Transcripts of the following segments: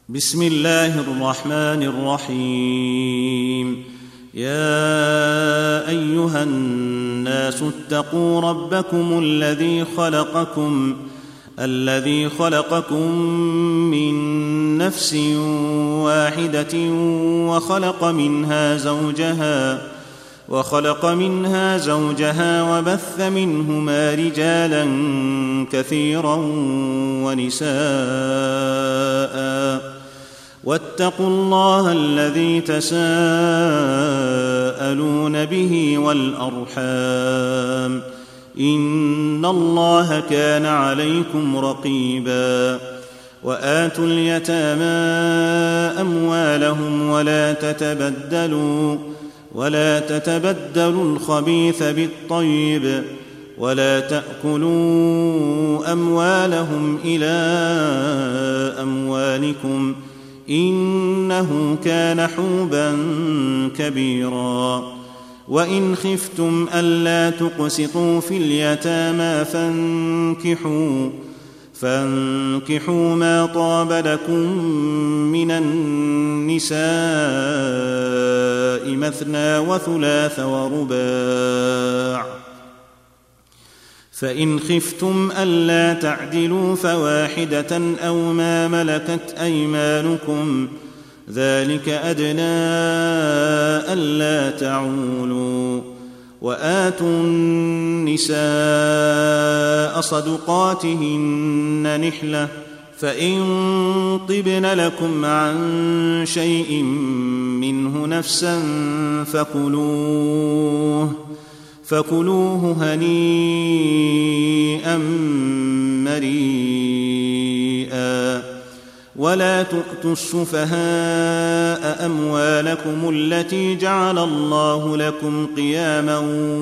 بسم الله الرحمن الرحيم. يا أيها الناس اتقوا ربكم الذي خلقكم من نفس واحدة وخلق منها زوجها وبث منهما رجالا كثيرا ونساء واتقوا الله الذي تساءلون به والأرحام إن الله كان عليكم رقيبا. وآتوا اليتامى أموالهم ولا تتبدلوا الخبيث بالطيب ولا تأكلوا أموالهم إلى أموالكم إنه كان حوبا كبيرا. وإن خفتم ألا تقسطوا في اليتامى فانكحوا ما طاب لكم من النساء مثنى وثلاث ورباع، فإن خفتم ألا تعدلوا فواحدة أو ما ملكت أيمانكم ذلك أدنى ألا تعولوا. وآتوا النساء صدقاتهن نحلة فإن طبن لكم عن شيء منه نفسا فكلوه هنيئا مريئا. ولا تؤتوا السفهاء أموالكم التي جعل الله لكم قياما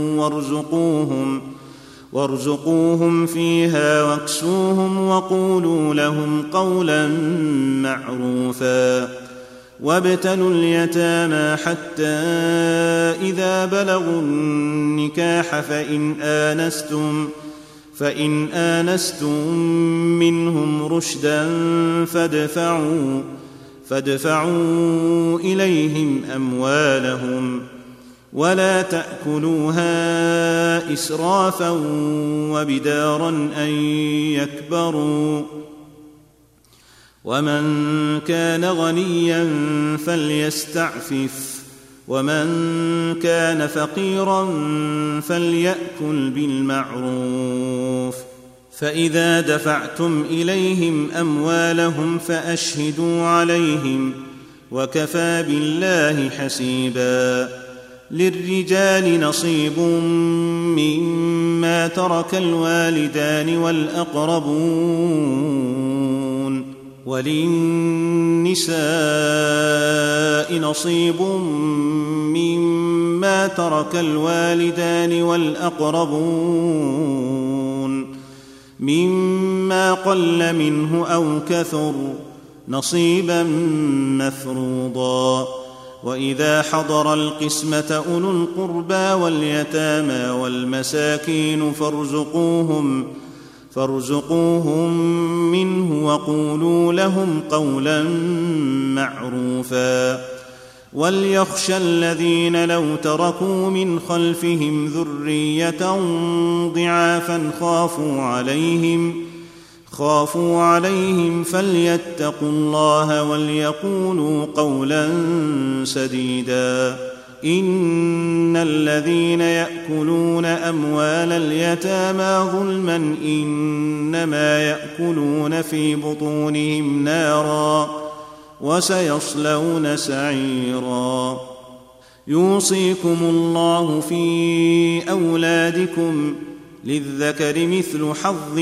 وارزقوهم فيها واكسوهم وقولوا لهم قولا معروفا. وابتلوا اليتامى حتى إذا بلغوا النكاح فإن آنستم منهم رشدا فادفعوا إليهم أموالهم ولا تأكلوها إسرافا وبدارا أن يكبروا. ومن كان غنيا فليستعفف ومن كان فقيرا فليأكل بالمعروف. فإذا دفعتم إليهم أموالهم فأشهدوا عليهم وكفى بالله حسيبا. للرجال نصيب مما ترك الوالدان والأقربون وللنساء نصيب مما ترك الوالدان والأقربون مما قل منه أو كثر نصيبا مفروضا. وإذا حضر القسمة أولو القربى واليتامى والمساكين فارزقوهم منه وقولوا لهم قولا معروفا. وليخشى الذين لو تركوا من خلفهم ذرية ضعافا خافوا عليهم فليتقوا الله وليقولوا قولا سديدا. إن الذين يأكلون أموال اليتامى ظلما إنما يأكلون في بطونهم نارا وسيصلون سعيرا. يوصيكم الله في أولادكم للذكر مثل حظ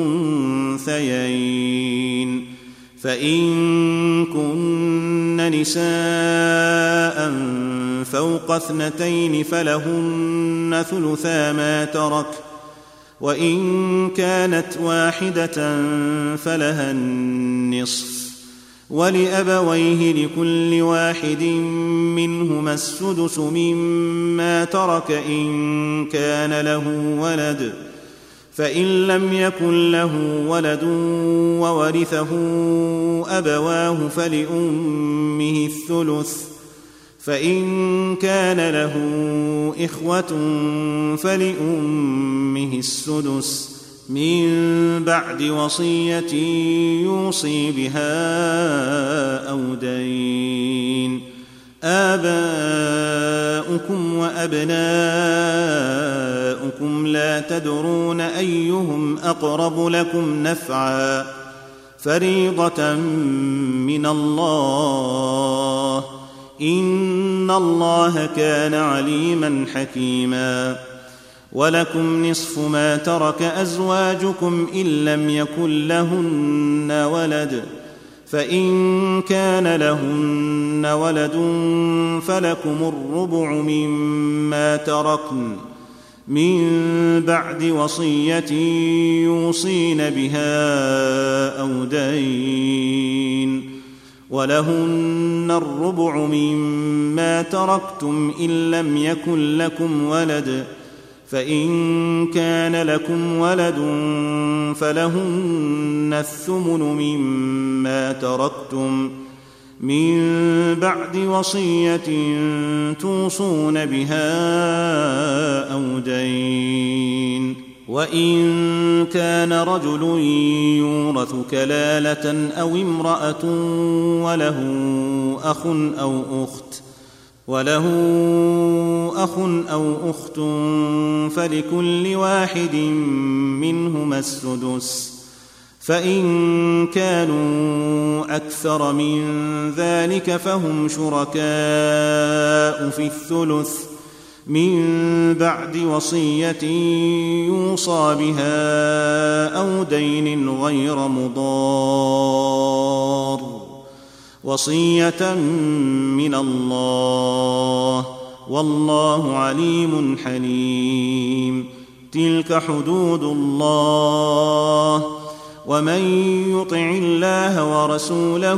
الأنثيين. فإن كن نساء فوق 2 فلهن ثلثا ما ترك وإن كانت واحدة فلها النصف ولأبويه لكل واحد منهما السدس مما ترك إن كان له ولد فإن لم يكن له ولد وورثه أبواه فلأمه الثلث، فإن كان له إخوة فلأمه السدس من بعد وصية يوصي بها أو دين. آباؤكم وأبناؤكم لا تدرون أيهم أقرب لكم نفعا فريضة من الله، إن الله كان عليما حكيما. ولكم نصف ما ترك أزواجكم إن لم يكن لهن ولد، فإن كان لهن ولد فلكم الربع مما تركن من بعد وصية يوصين بها أو دين، ولهن الربع مما تركتم إن لم يكن لكم ولد، فإن كان لكم ولد فلهن الثمن مما تركتم من بعد وصية توصون بها أو دين. وإن كان رجل يورث كلالة أو امرأة وله أخ أو أخت فلكل واحد منهما السدس، فإن كانوا أكثر من ذلك فهم شركاء في الثلث من بعد وصية يوصى بها أو دين غير مضار، وصية من الله، والله عليم حليم. تلك حدود الله، ومن يطع الله ورسوله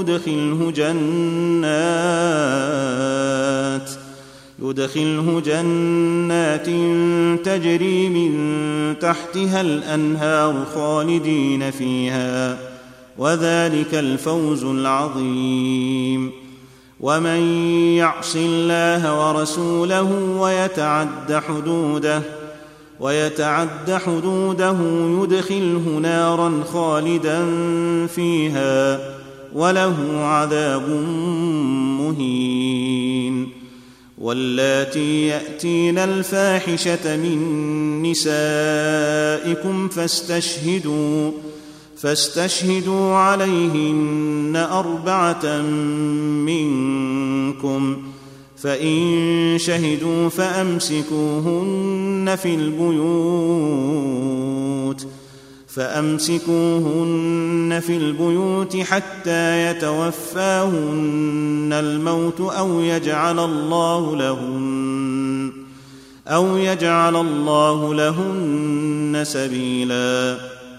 يدخله جنات تجري من تحتها الأنهار خالدين فيها، وذلك الفوز العظيم. ومن يعص الله ورسوله ويتعد حدوده يدخله نارا خالدا فيها وله عذاب مهين. واللاتي يأتين الفاحشة من نسائكم فاستشهدوا عليهن 4 منكم، فإن شهدوا فأمسكوهن في البيوت حتى يتوفاهن الموت أو يجعل الله لهن سبيلا.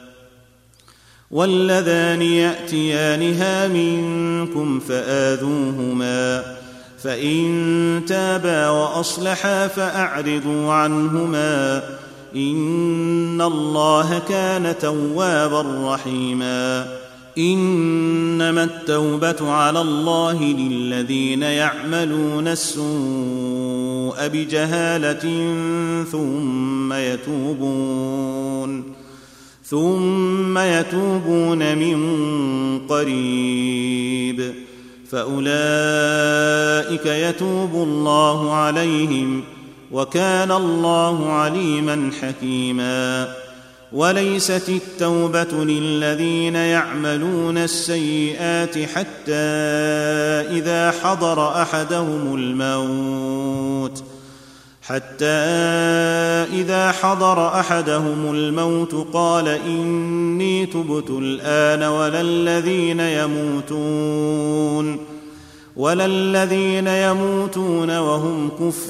واللذان يأتيانها منكم فآذوهما، فإن تابا وأصلحا فأعرضوا عنهما، إن الله كان توابا رحيما. إنما التوبة على الله للذين يعملون السوء بجهالة ثم يتوبون من قريب فأولئك يتوب الله عليهم، وكان الله عليما حكيما. وليست التوبة للذين يعملون السيئات حتى إذا حضر أحدهم الموت قال إني تبت الآن ولا الذين يموتون وهم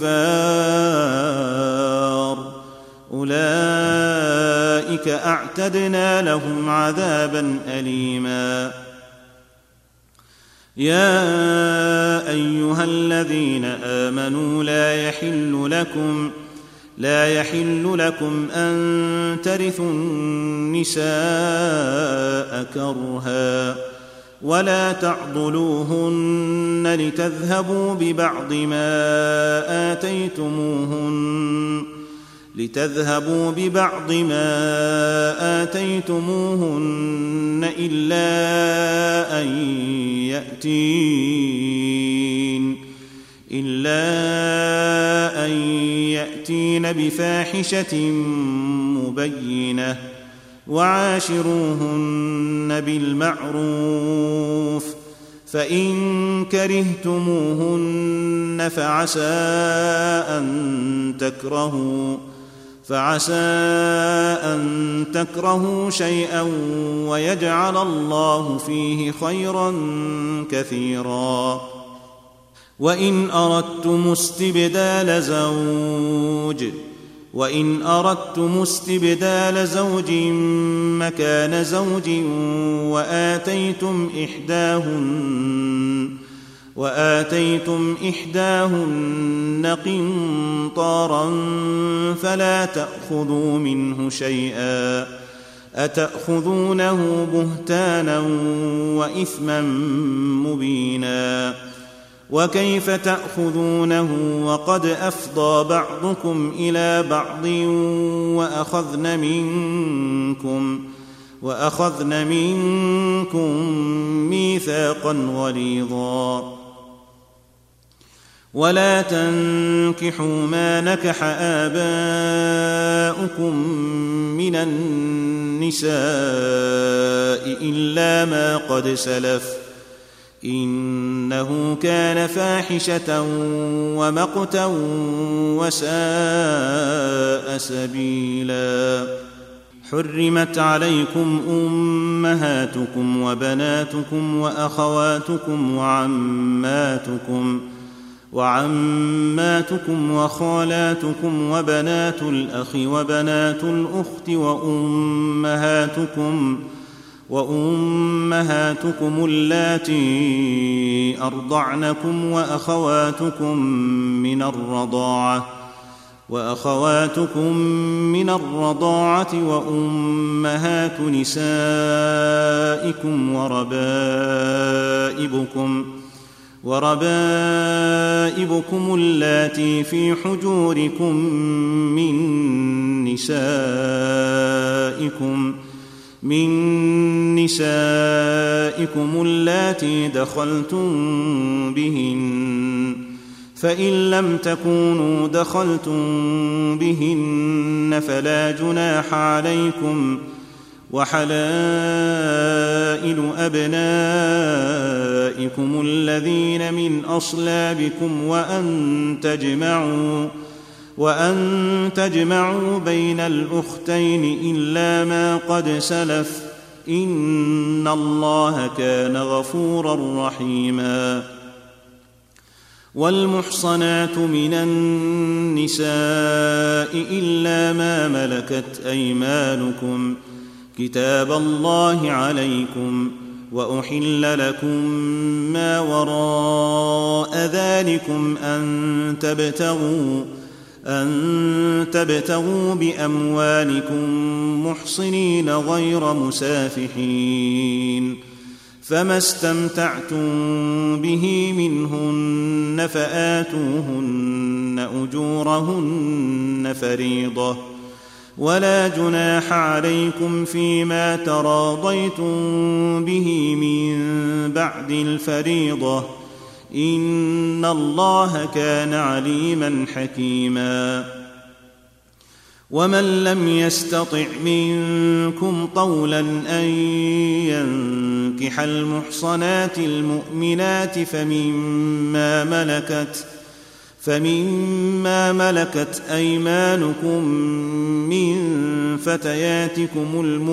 كفار، أولئك أعتدنا لهم عذابا أليما. يا لا يحل لكم أن ترثوا النساء كرها ولا تعضلوهن لتذهبوا ببعض ما آتيتموهن إلا أن يأتين بفاحشة مبينة وعاشروهن بالمعروف فإن كرهتموهن فعسى أن تكرهوا شيئا ويجعل الله فيه خيرا كثيرا. وإن أردتم استبدال زوج مكان زوج وآتيتم إحداهن قنطارا فلا تأخذوا منه شيئا أتأخذونه بهتانا وإثما مبينا وكيف تأخذونه وقد أفضى بعضكم إلى بعض وأخذن منكم ميثاقا غليظا. ولا تنكحوا ما نكح آباؤكم من النساء إلا ما قد سلف إنه كان فاحشة ومقتا وساء سبيلا. حرمت عليكم أمهاتكم وبناتكم وأخواتكم وعماتكم وخالاتكم وبنات الأخ وبنات الأخت وأمهاتكم اللاتي أرضعنكم وأخواتكم من الرضاعة وأمهات نسائكم وربائبكم اللاتي في حجوركم من نسائكم اللاتي دخلتم بهن فإن لم تكونوا دخلتم بهن فلا جناح عليكم وحلائل أبنائكم الذين من أصلابكم وأن تجمعوا بين الأختين إلا ما قد سلف إن الله كان غفورا رحيما. والمحصنات من النساء إلا ما ملكت أيمانكم كتاب الله عليكم وأحل لكم ما وراء ذلكم أن تبتغوا بأموالكم محصنين غير مسافحين فما استمتعتم به منهن فآتوهن أجورهن فريضة ولا جناح عليكم فيما تراضيتم به من بعد الفريضة إن الله كان عليما حكيما. ومن لم يستطع منكم طولا أن ينكح المحصنات المؤمنات فمما ملكت أيمانكم من فتياتكم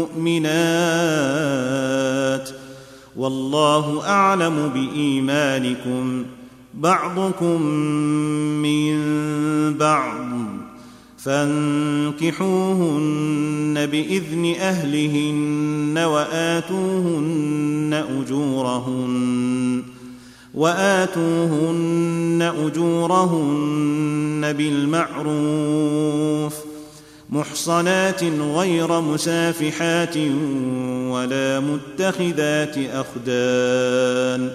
المؤمنات والله أعلم بإيمانكم بعضكم من بعض فانكحوهن بإذن أهلهن وآتوهن أجورهن بالمعروف محصنات غير مسافحات ولا متخذات أخدان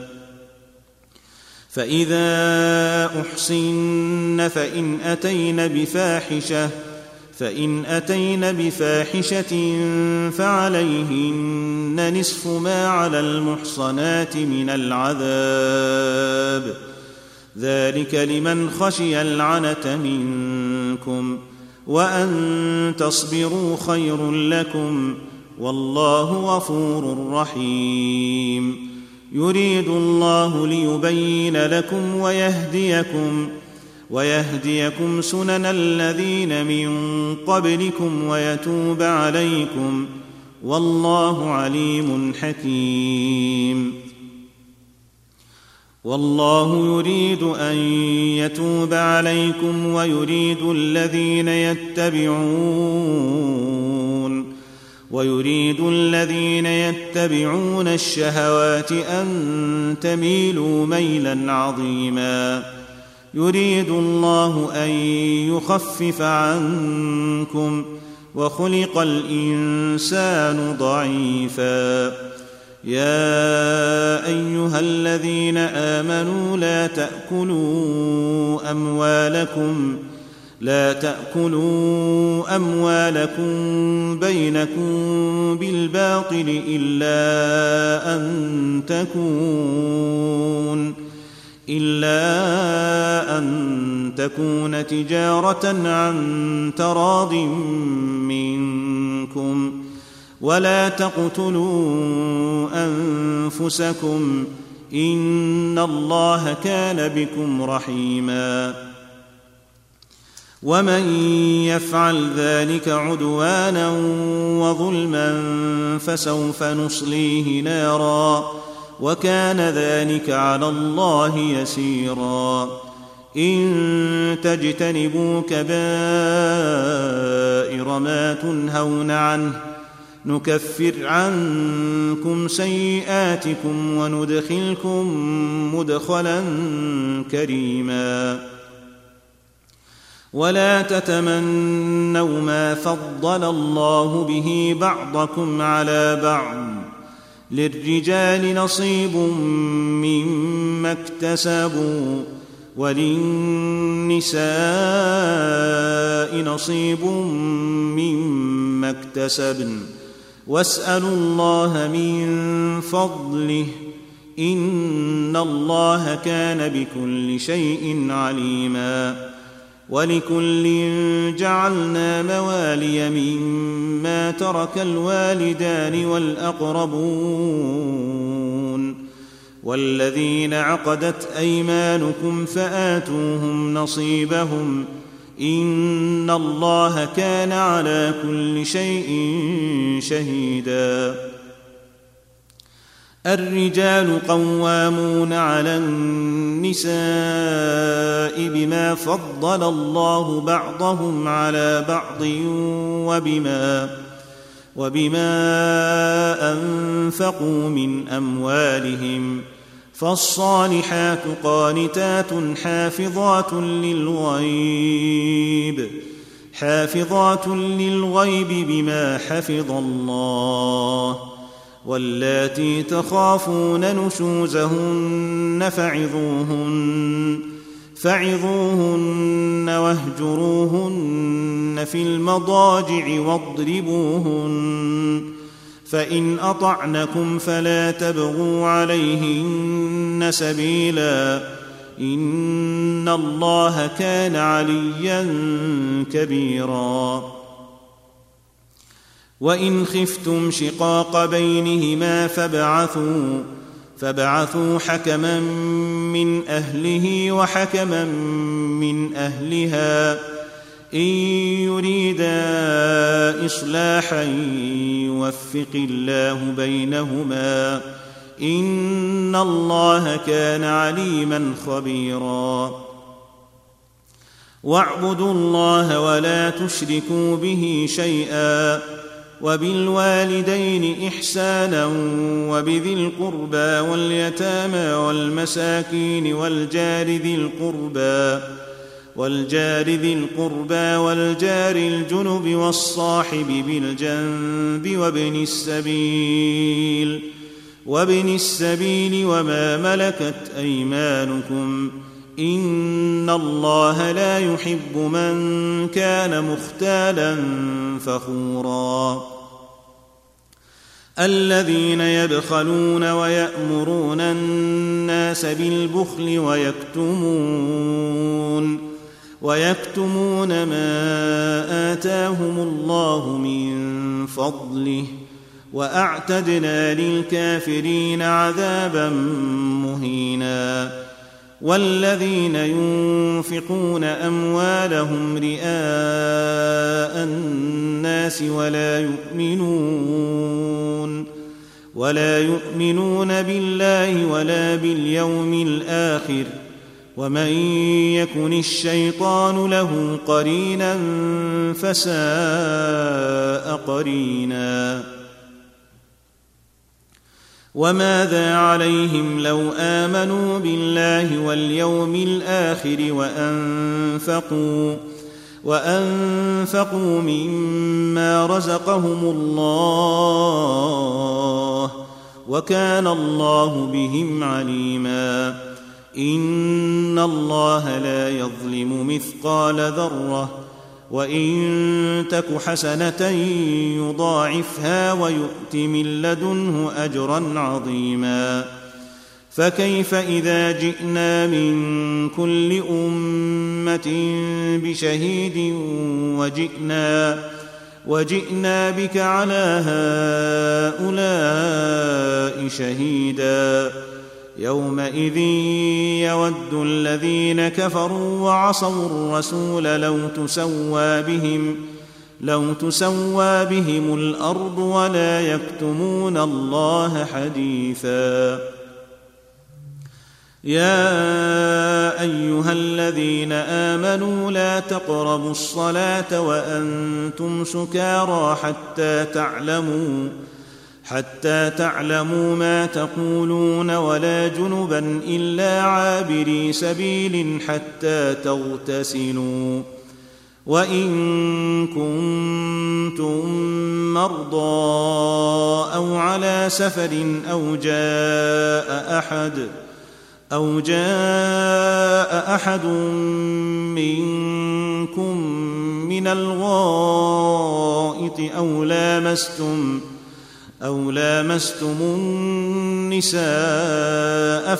فإذا أحصن فإن أتين بفاحشة فعليهن نصف ما على المحصنات من العذاب ذلك لمن خشي العنة منكم وأن تصبروا خير لكم والله غفور رحيم يريد الله ليبين لكم ويهديكم سنن الذين من قبلكم ويتوب عليكم والله عليم حكيم والله يريد أن يتوب عليكم ويريد الذين يتبعون الشهوات أن تميلوا ميلا عظيما يريد الله أن يخفف عنكم وخلق الإنسان ضعيفا يا أيها الذين آمنوا لا تأكلوا أموالكم بينكم بالباطل إلا أن تكون تجارة عن تراض منكم ولا تقتلوا أنفسكم إن الله كان بكم رحيما ومن يفعل ذلك عدوانا وظلما فسوف نصليه نارا وكان ذلك على الله يسيرا إن تجتنبوا كبائر ما تنهون عنه نكفر عنكم سيئاتكم وندخلكم مدخلا كريما ولا تتمنوا ما فضل الله به بعضكم على بعض للرجال نصيب مما اكتسبوا وللنساء نصيب مما اكتسبن واسألوا الله من فضله إن الله كان بكل شيء عليما ولكل جعلنا موالي مما ترك الوالدان والأقربون والذين عقدت أيمانكم فآتوهم نصيبهم إن الله كان على كل شيء شهيدا الرجال قوامون على النساء بما فضل الله بعضهم على بعض وبما أنفقوا من أموالهم فالصالحات قانتات حافظات للغيب بما حفظ الله واللاتي تخافون نشوزهن فعظوهن واهجروهن في المضاجع واضربوهن فإن أطعنكم فلا تبغوا عليهن سبيلا إن الله كان عليا كبيرا وإن خفتم شقاق بينهما فابعثوا حكما من أهله وحكما من أهلها إن يريدا إصلاحا يوفق الله بينهما إن الله كان عليما خبيرا واعبدوا الله ولا تشركوا به شيئا وبالوالدين إحسانا وبذي القربى واليتامى والمساكين والجار ذي القربى والجار الجنب والصاحب بالجنب وابن السبيل وما ملكت أيمانكم إن الله لا يحب من كان مختالا فخورا الذين يبخلون ويأمرون الناس بالبخل ويكتمون ما آتاهم الله من فضله وأعتدنا للكافرين عذابا مهينا والذين ينفقون أموالهم رئاء الناس ولا يؤمنون بالله ولا باليوم الآخر ومن يكن الشيطان له قرينا فساء قرينا وماذا عليهم لو آمنوا بالله واليوم الآخر وأنفقوا مما رزقهم الله وكان الله بهم عليما إن الله لا يظلم مثقال ذرة وإن تك حسنة يضاعفها ويؤت من لدنه أجرا عظيما فكيف إذا جئنا من كل أمة بشهيد وجئنا بك على هؤلاء شهيدا يومئذ يود الذين كفروا وعصوا الرسول لو تسوى بهم الأرض ولا يكتمون الله حديثا يا أيها الذين آمنوا لا تقربوا الصلاة وأنتم سكارى حتى تعلموا ما تقولون ولا جنبا إلا عابري سبيل حتى تغتسلوا وإن كنتم مرضى أو على سفر أو جاء أحد منكم من الغائط أو لامستم النساء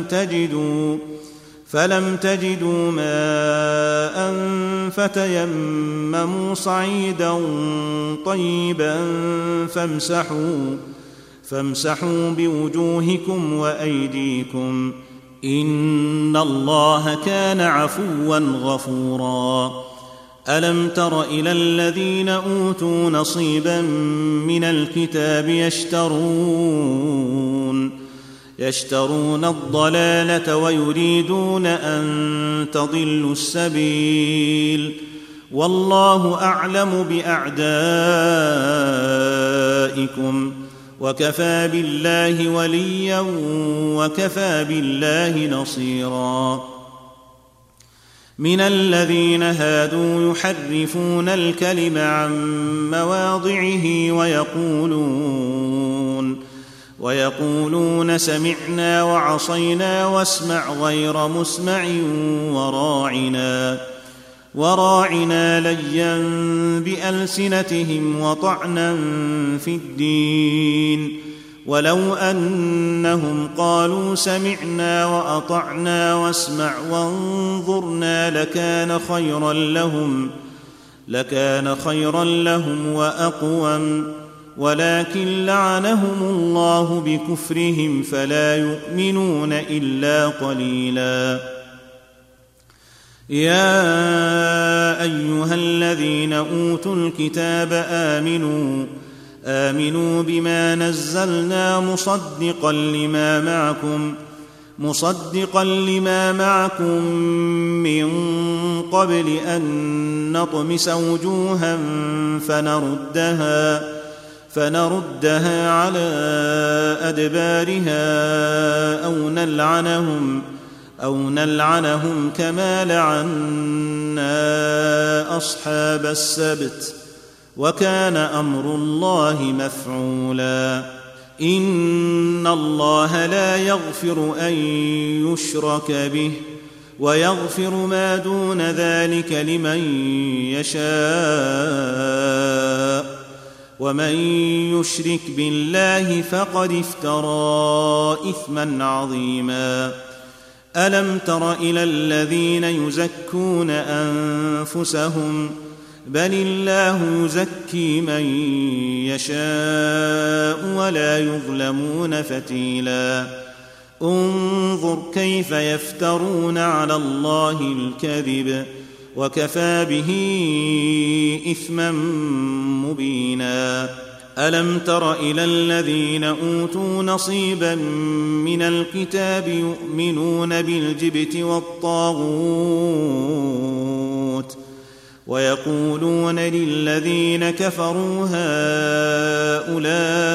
فلم تجدوا ماء فتيمموا صعيدا طيبا فامسحوا بوجوهكم وأيديكم إن الله كان عفوا غفورا ألم تر إلى الذين أوتوا نصيبا من الكتاب يشترون الضلالة ويريدون أن تضلوا السبيل والله أعلم بأعدائكم وكفى بالله وليا وكفى بالله نصيرا من الذين هادوا يحرفون الكلم عن مواضعه ويقولون سمعنا وعصينا واسمع غير مسمع وراعنا ليا بألسنتهم وطعنا في الدين ولو أنهم قالوا سمعنا وأطعنا واسمع وانظرنا لكان خيرا لهم وأقوم ولكن لعنهم الله بكفرهم فلا يؤمنون إلا قليلا يا أيها الذين أوتوا الكتاب آمنوا بما نزلنا مصدقا لما معكم من قبل أن نطمس وجوها فنردها على أدبارها أو نلعنهم كما لعنا أصحاب السبت وكان أمر الله مفعولا إن الله لا يغفر أن يشرك به ويغفر ما دون ذلك لمن يشاء ومن يشرك بالله فقد افترى إثما عظيما ألم تر إلى الذين يزكون أنفسهم بل الله يزكي من يشاء ولا يظلمون فتيلا انظر كيف يفترون على الله الكذب وكفى به إثما مبينا ألم تر إلى الذين أوتوا نصيبا من الكتاب يؤمنون بالجبت والطاغوت ويقولون للذين كفروا هؤلاء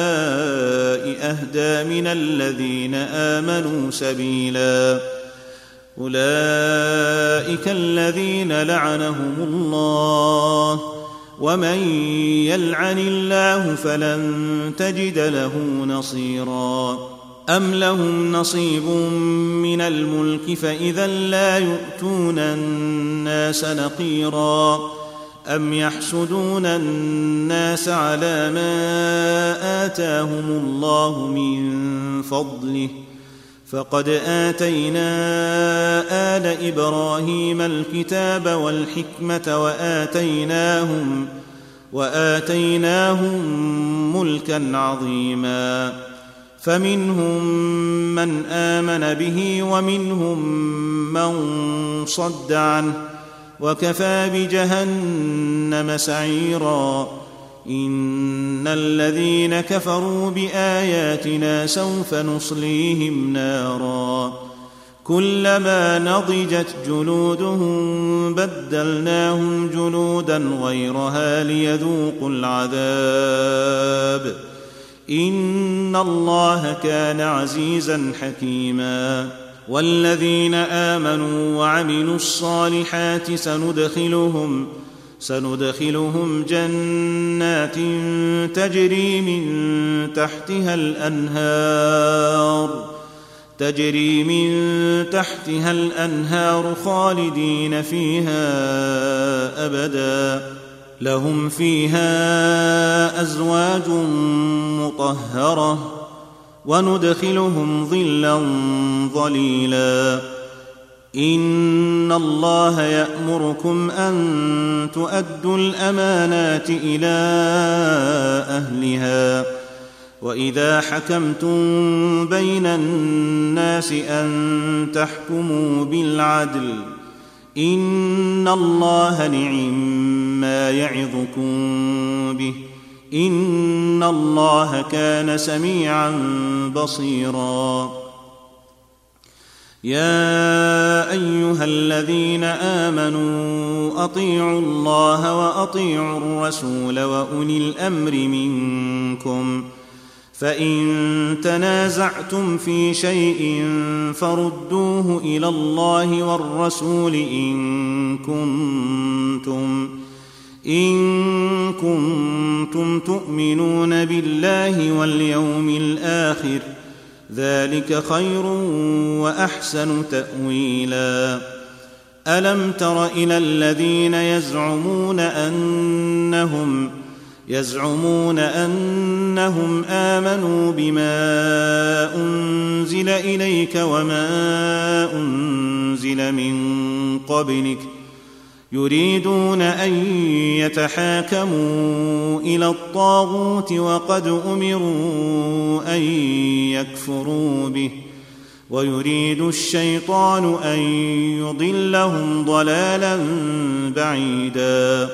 أهدى من الذين آمنوا سبيلا أولئك الذين لعنهم الله ومن يلعن الله فلن تجد له نصيرا أم لهم نصيب من الملك فإذا لا يؤتون الناس نقيرا أم يحسدون الناس على ما آتاهم الله من فضله فقد آتينا آل إبراهيم الكتاب والحكمة وآتيناهم ملكا عظيما فمنهم من آمن به ومنهم من صد عنه وكفى بجهنم سعيرا إن الذين كفروا بآياتنا سوف نصليهم نارا كلما نضجت جلودهم بدلناهم جلودا غيرها ليذوقوا العذاب إن الله كان عزيزا حكيما والذين آمنوا وعملوا الصالحات سندخلهم جنات تجري من تحتها الأنهار خالدين فيها أبدا لهم فيها أزواج مطهرة وندخلهم ظلا ظليلا إن الله يأمركم أن تؤدوا الأمانات إلى أهلها وإذا حكمتم بين الناس أن تحكموا بالعدل إن الله نعم يعظكم به إن الله كان سميعا بصيرا يا أيها الذين آمنوا أطيعوا الله وأطيعوا الرسول وأولي الأمر منكم فإن تنازعتم في شيء فردوه إلى الله والرسول إن كنتم تؤمنون بالله واليوم الآخر ذلك خير وأحسن تأويلا ألم تر إلى الذين يزعمون أنهم آمنوا بما أنزل إليك وما أنزل من قبلك يريدون أن يتحاكموا إلى الطاغوت وقد أمروا أن يكفروا به ويريد الشيطان أن يضلهم ضلالا بعيدا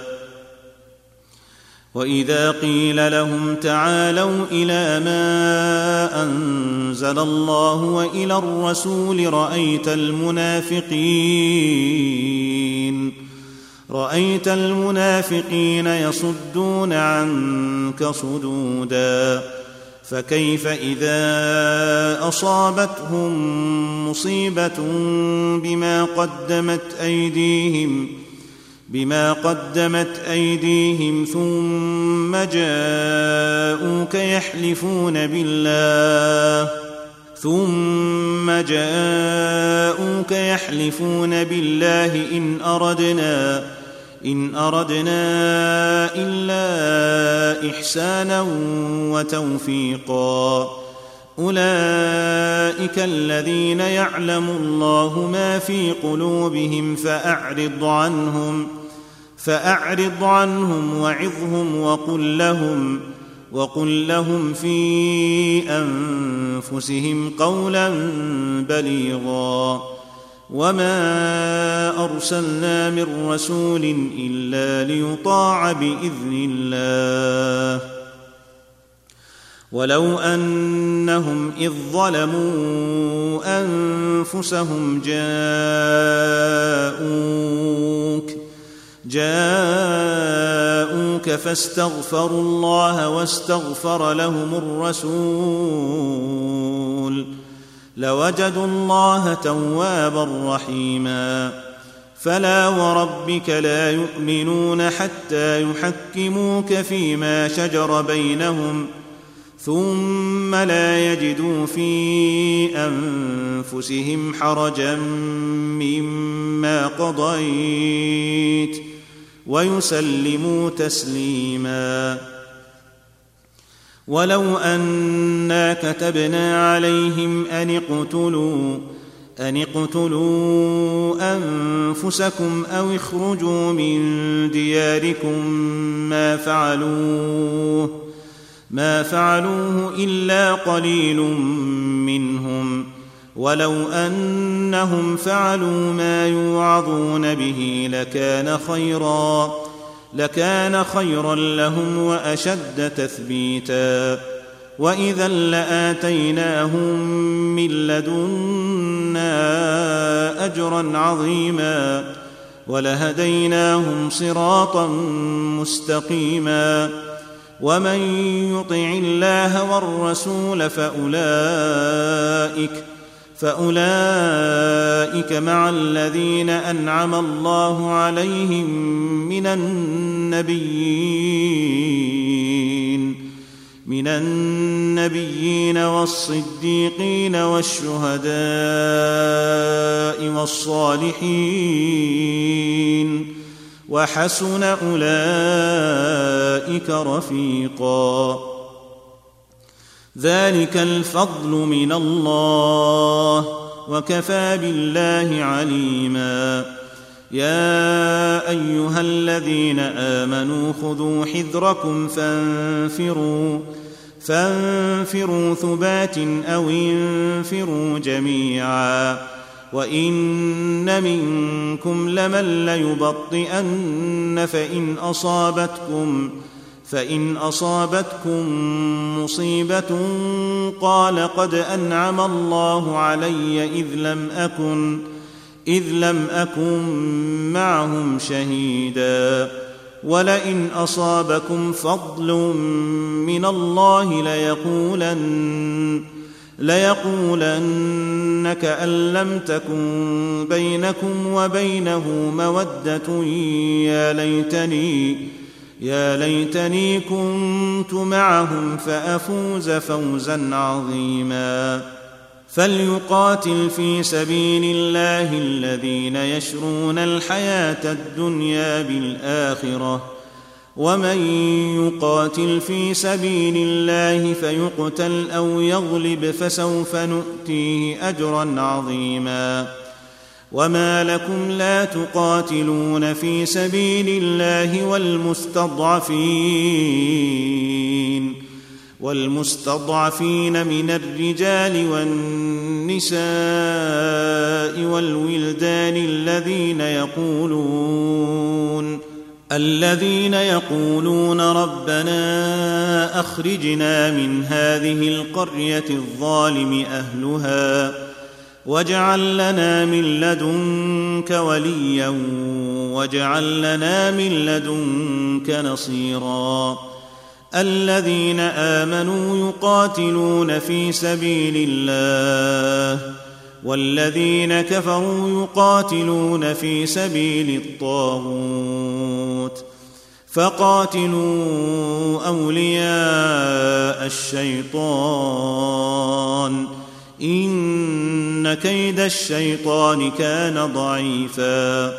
وإذا قيل لهم تعالوا إلى ما أنزل الله وإلى رأيت المنافقين يصدون عنك صدودا فكيف إذا أصابتهم مصيبة بما قدمت أيديهم ثم جاءوك يحلفون بالله إن أردنا إلا إحسانا وتوفيقا أولئك الذين يعلم الله ما في قلوبهم فأعرض عنهم وعظهم وقل لهم في أنفسهم قولا بليغا وما أرسلنا من رسول إلا ليطاع بإذن الله ولو أنهم إذ ظلموا أنفسهم جاءوك فاستغفروا الله واستغفر لهم الرسول لوجدوا الله توابا رحيما فلا وربك لا يؤمنون حتى يحكموك فيما شجر بينهم ثم لا يجدوا في أنفسهم حرجا مما قضيت ويسلموا تسليما ولو أنا كتبنا عليهم أن اقتلوا أنفسكم أو اخرجوا من دياركم ما فعلوه إلا قليل منهم ولو أنهم فعلوا ما يوعظون به لكان خيرا لهم وأشد تثبيتا وإذا لآتيناهم من لدنا أجرا عظيما ولهديناهم صراطا مستقيما ومن يطع الله والرسول فأولئك مع الذين أنعم الله عليهم من النبيين والصديقين والشهداء والصالحين وحسن أولئك رفيقا ذلك الفضل من الله وكفى بالله عليما يا أيها الذين آمنوا خذوا حذركم فانفروا ثبات أو انفروا جميعا وإن منكم لمن ليبطئن فإن أصابتكم مصيبة قال قد أنعم الله علي إذ لم أكن معهم شهيدا ولئن أصابكم فضل من الله ليقولن كأن لم تكن بينكم وبينه مودة يا ليتني كنت معهم فأفوز فوزا عظيما فليقاتل في سبيل الله الذين يشرون الحياة الدنيا بالآخرة ومن يقاتل في سبيل الله فيقتل أو يغلب فسوف نؤتيه أجرا عظيما وما لكم لا تقاتلون في سبيل الله والمستضعفين من الرجال والنساء والولدان الذين يقولون ربنا أخرجنا من هذه القرية الظالم أهلها واجعل لنا من لدنك وليا واجعل لنا من لدنك نصيرا الذين آمنوا يقاتلون في سبيل الله والذين كفروا يقاتلون في سبيل الطاغوت فقاتلوا أولياء الشيطان إن كيد الشيطان كان ضعيفا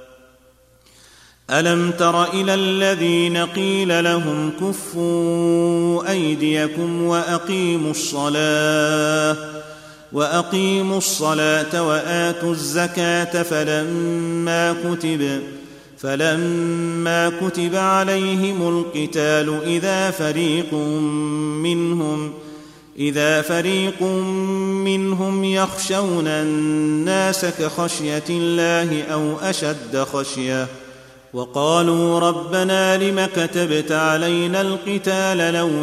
ألم تر إلى الذين قيل لهم كفوا أيديكم وأقيموا الصلاة وآتوا الزكاة فلما كتب عليهم القتال إذا فريق منهم يخشون الناس كخشية الله أو أشد خشية وقالوا ربنا لم كتبت علينا القتال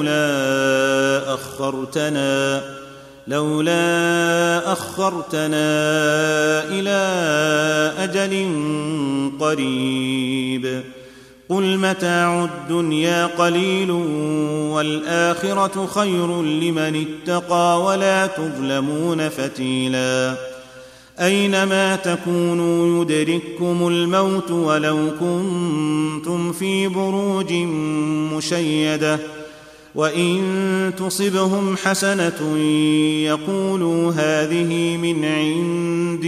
لولا أخرتنا إلى أجل قريب قل متاع الدنيا قليل والآخرة خير لمن اتقى ولا تظلمون فتيلا أينما تكونوا يدرككم الموت ولو كنتم في بروج مشيدة وإن تصبهم حسنة يقولوا هذه من عند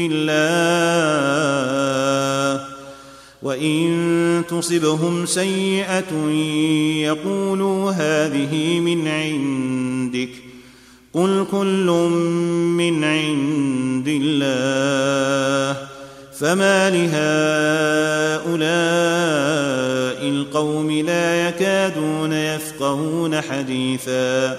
الله وإن تصبهم سيئة يقولوا هذه من عندك قل كل من عند الله فما لهؤلاء القوم لا يكادون يفقهون حديثا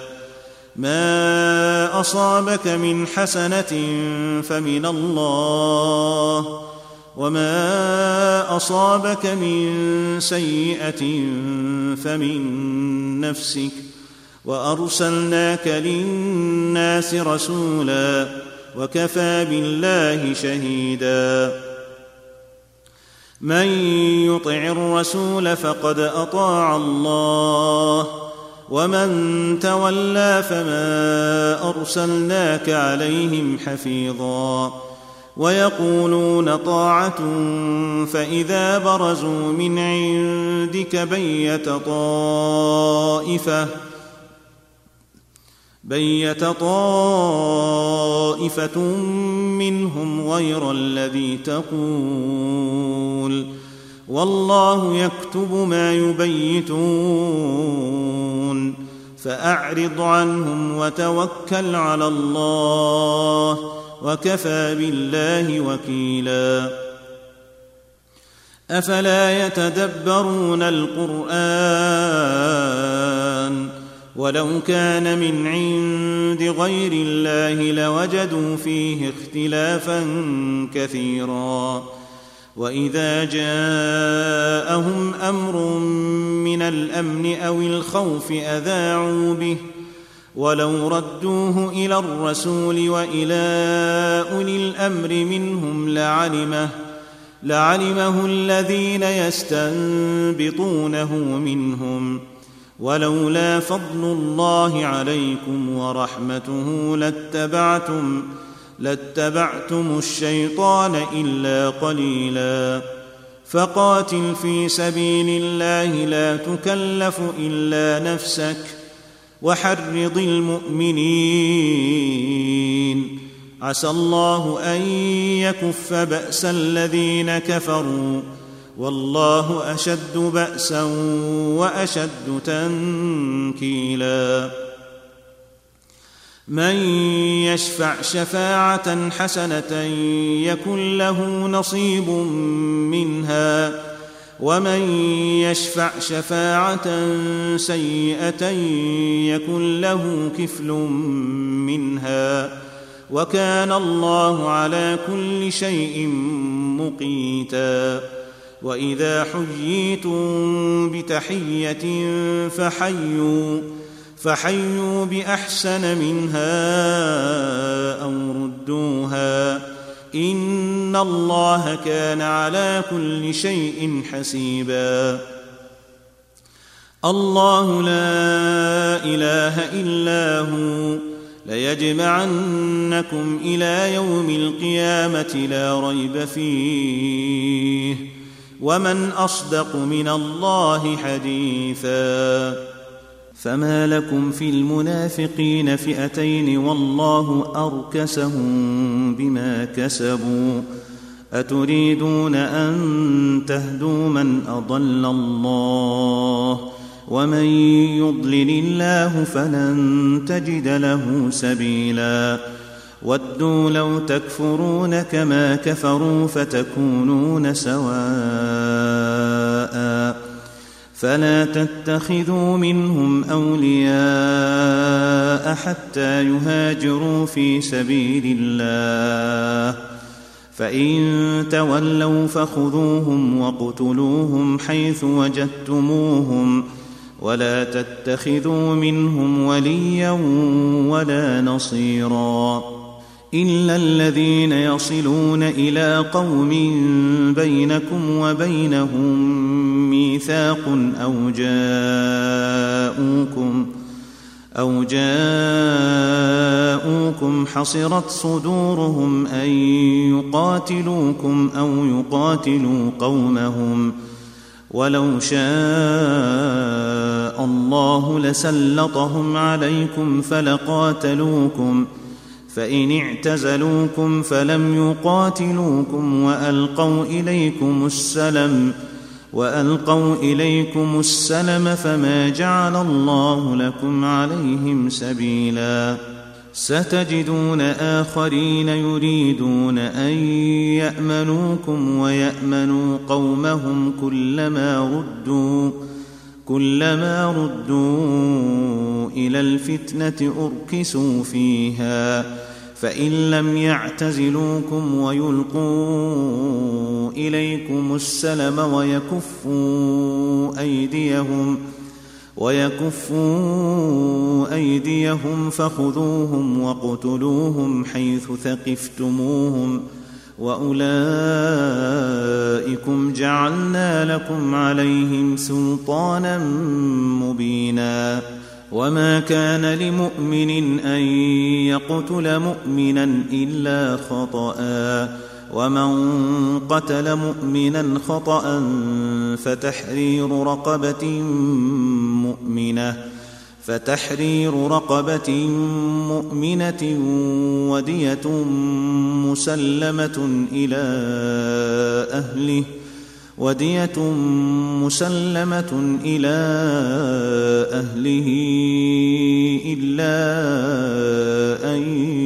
ما أصابك من حسنة فمن الله وما أصابك من سيئة فمن نفسك وأرسلناك للناس رسولا وكفى بالله شهيدا من يطع الرسول فقد أطاع الله ومن تولى فما أرسلناك عليهم حفيظا ويقولون طاعة فإذا برزوا من عندك بيت طائفة منهم غير الذي تقول والله يكتب ما يبيتون فأعرض عنهم وتوكل على الله وكفى بالله وكيلا أفلا يتدبرون القرآن ولو كان من عند غير الله لوجدوا فيه اختلافا كثيرا وإذا جاءهم أمر من الأمن أو الخوف أذاعوا به ولو ردوه إلى الرسول وإلى أولي الأمر منهم لعلمه الذين يستنبطونه منهم ولولا فضل الله عليكم ورحمته لاتبعتم الشيطان إلا قليلا فقاتل في سبيل الله لا تكلف إلا نفسك وحرض المؤمنين عسى الله أن يكف بأس الذين كفروا والله أشد بأسا وأشد تنكيلا من يشفع شفاعة حسنة يكن له نصيب منها ومن يشفع شفاعة سيئة يكن له كفل منها وكان الله على كل شيء مقيتا وإذا حييتم بتحية فحيوا بأحسن منها أو ردوها إن الله كان على كل شيء حسيبا. الله لا إله إلا هو ليجمعنكم إلى يوم القيامة لا ريب فيه ومن أصدق من الله حديثا. فما لكم في المنافقين فئتين والله أركسهم بما كسبوا أتريدون أن تهدوا من أضل الله ومن يضلل الله فلن تجد له سبيلا. ودوا لو تكفرون كما كفروا فتكونون سواء فلا تتخذوا منهم أولياء حتى يهاجروا في سبيل الله فإن تولوا فخذوهم واقتلوهم حيث وجدتموهم ولا تتخذوا منهم وليا ولا نصيرا إلا الذين يصلون إلى قوم بينكم وبينهم ميثاق أو جاءوكم حصرت صدورهم أن يقاتلوكم أو يقاتلوا قومهم ولو شاء الله لسلطهم عليكم فلقاتلوكم فإن اعتزلوكم فلم يقاتلوكم وألقوا إليكم السلم فما جعل الله لكم عليهم سبيلا. ستجدون آخرين يريدون أن يأمنوكم ويأمنوا قومهم كلما ردوا إلى الفتنة أركسوا فيها فإن لم يعتزلوكم ويلقوا إليكم السلم ويكفوا أيديهم فخذوهم واقتلوهم حيث ثقفتموهم وأولئكم جعلنا لكم عليهم سلطانا مبينا. وما كان لمؤمن أن يقتل مؤمنا إلا خطأ ومن قتل مؤمنا خطأ فتحرير رقبة مؤمنة ودية مسلمة إلى أهله إلا أن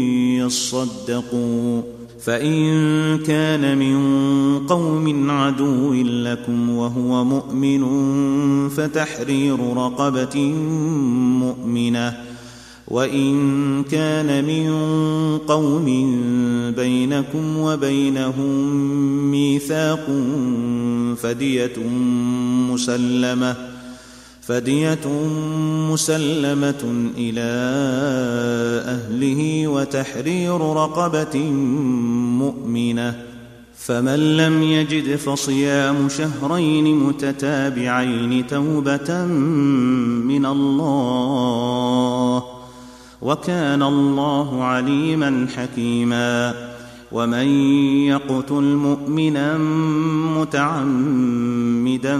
يصدقوا فإن كان من قوم عدو لكم وهو مؤمن فتحرير رقبة مؤمنة وإن كان من قوم بينكم وبينهم ميثاق فدية مسلمة إلى أهله وتحرير رقبة مؤمنة فمن لم يجد فصيام شهرين متتابعين توبة من الله وكان الله عليما حكيما. ومن يقتل مؤمنا متعمدا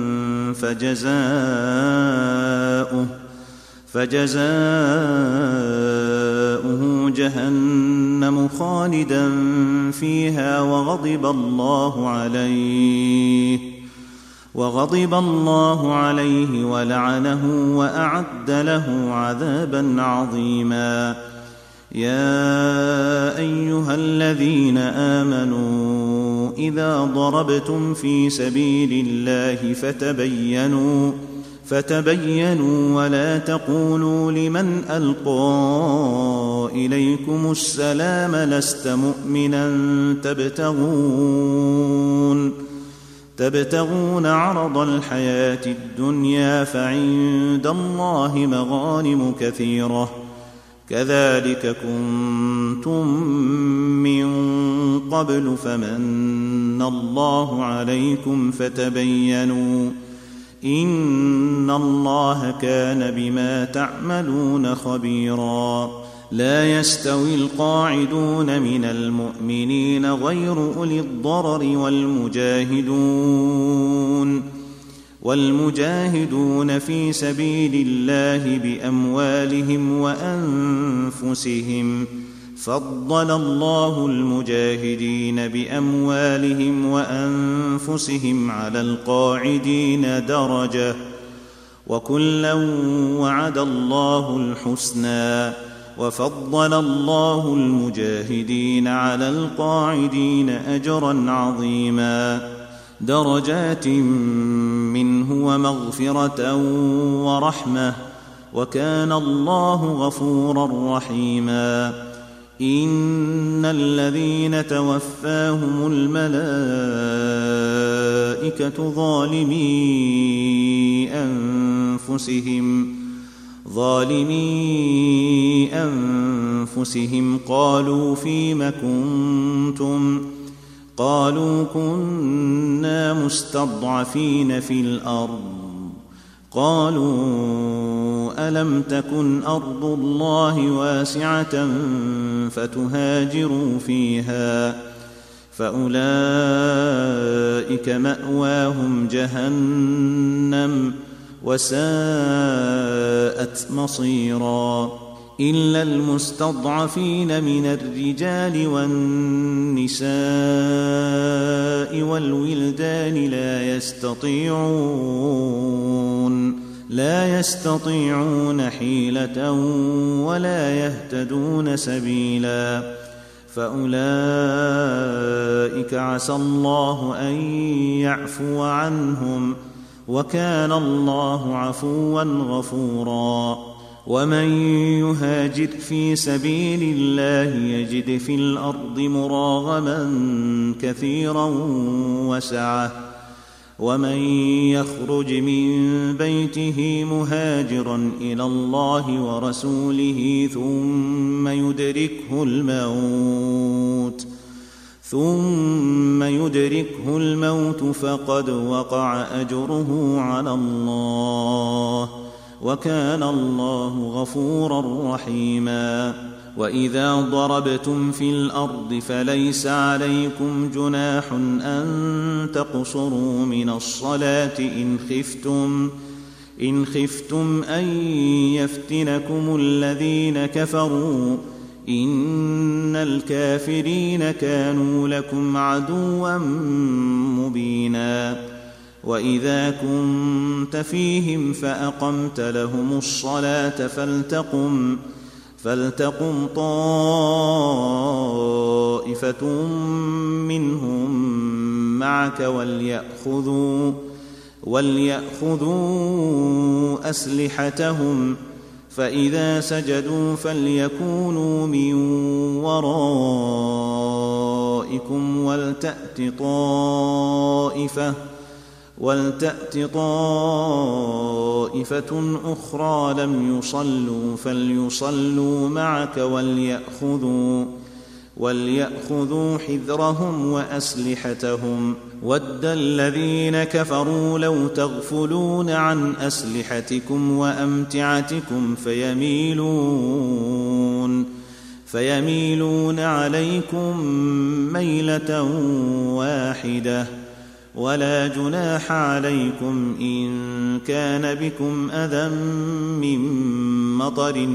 فجزاؤه جهنم خالدا فيها وغضب الله عليه ولعنه وأعد له عذابا عظيما. يا أيها الذين آمنوا إذا ضربتم في سبيل الله فتبينوا ولا تقولوا لمن ألقى إليكم السلام لست مؤمنا تبتغون عرض الحياة الدنيا فعند الله مغانم كثيرة كذلك كنتم من قبل فمن الله عليكم فتبينوا إن الله كان بما تعملون خبيرا لا يستوي القاعدون من المؤمنين غير أولي الضرر والمجاهدون في سبيل الله بأموالهم وأنفسهم فضل الله المجاهدين بأموالهم وأنفسهم على القاعدين درجة وكلا وعد الله الحسنى وفضل الله المجاهدين على القاعدين أجرا عظيما درجات منه ومغفرة ورحمة وكان الله غفورا رحيما إن الذين توفاهم الملائكة ظالمي أنفسهم قالوا فيم كنتم قالوا كنا مستضعفين في الأرض قالوا ألم تكن أرض الله واسعة فتهاجروا فيها فأولئك مأواهم جهنم وساءت مصيرا إلا المستضعفين من الرجال والنساء والولدان لا يستطيعون حيلة ولا يهتدون سبيلا فأولئك عسى الله أن يعفو عنهم وكان الله عفوا غفورا ومن يهاجر في سبيل الله يجد في الأرض مراغما كثيرا وسعة ومن يخرج من بيته مهاجرا إلى الله ورسوله ثم يدركه الموت فقد وقع أجره على الله وكان الله غفورا رحيما وإذا ضربتم في الأرض فليس عليكم جناح أن تقصروا من الصلاة إن خفتم أن يفتنكم الذين كفروا إن الكافرين كانوا لكم عدوا مبينا وإذا كنت فيهم فأقمت لهم الصلاة فلتقم طائفة منهم معك وليأخذوا أسلحتهم فإذا سجدوا فليكونوا من ورائكم ولتأت طائفة أخرى لم يصلوا فليصلوا معك وليأخذوا حذرهم وأسلحتهم ود الذين كفروا لو تغفلون عن أسلحتكم وأمتعتكم فيميلون عليكم ميلة واحدة ولا جناح عليكم إن كان بكم أذى من مطر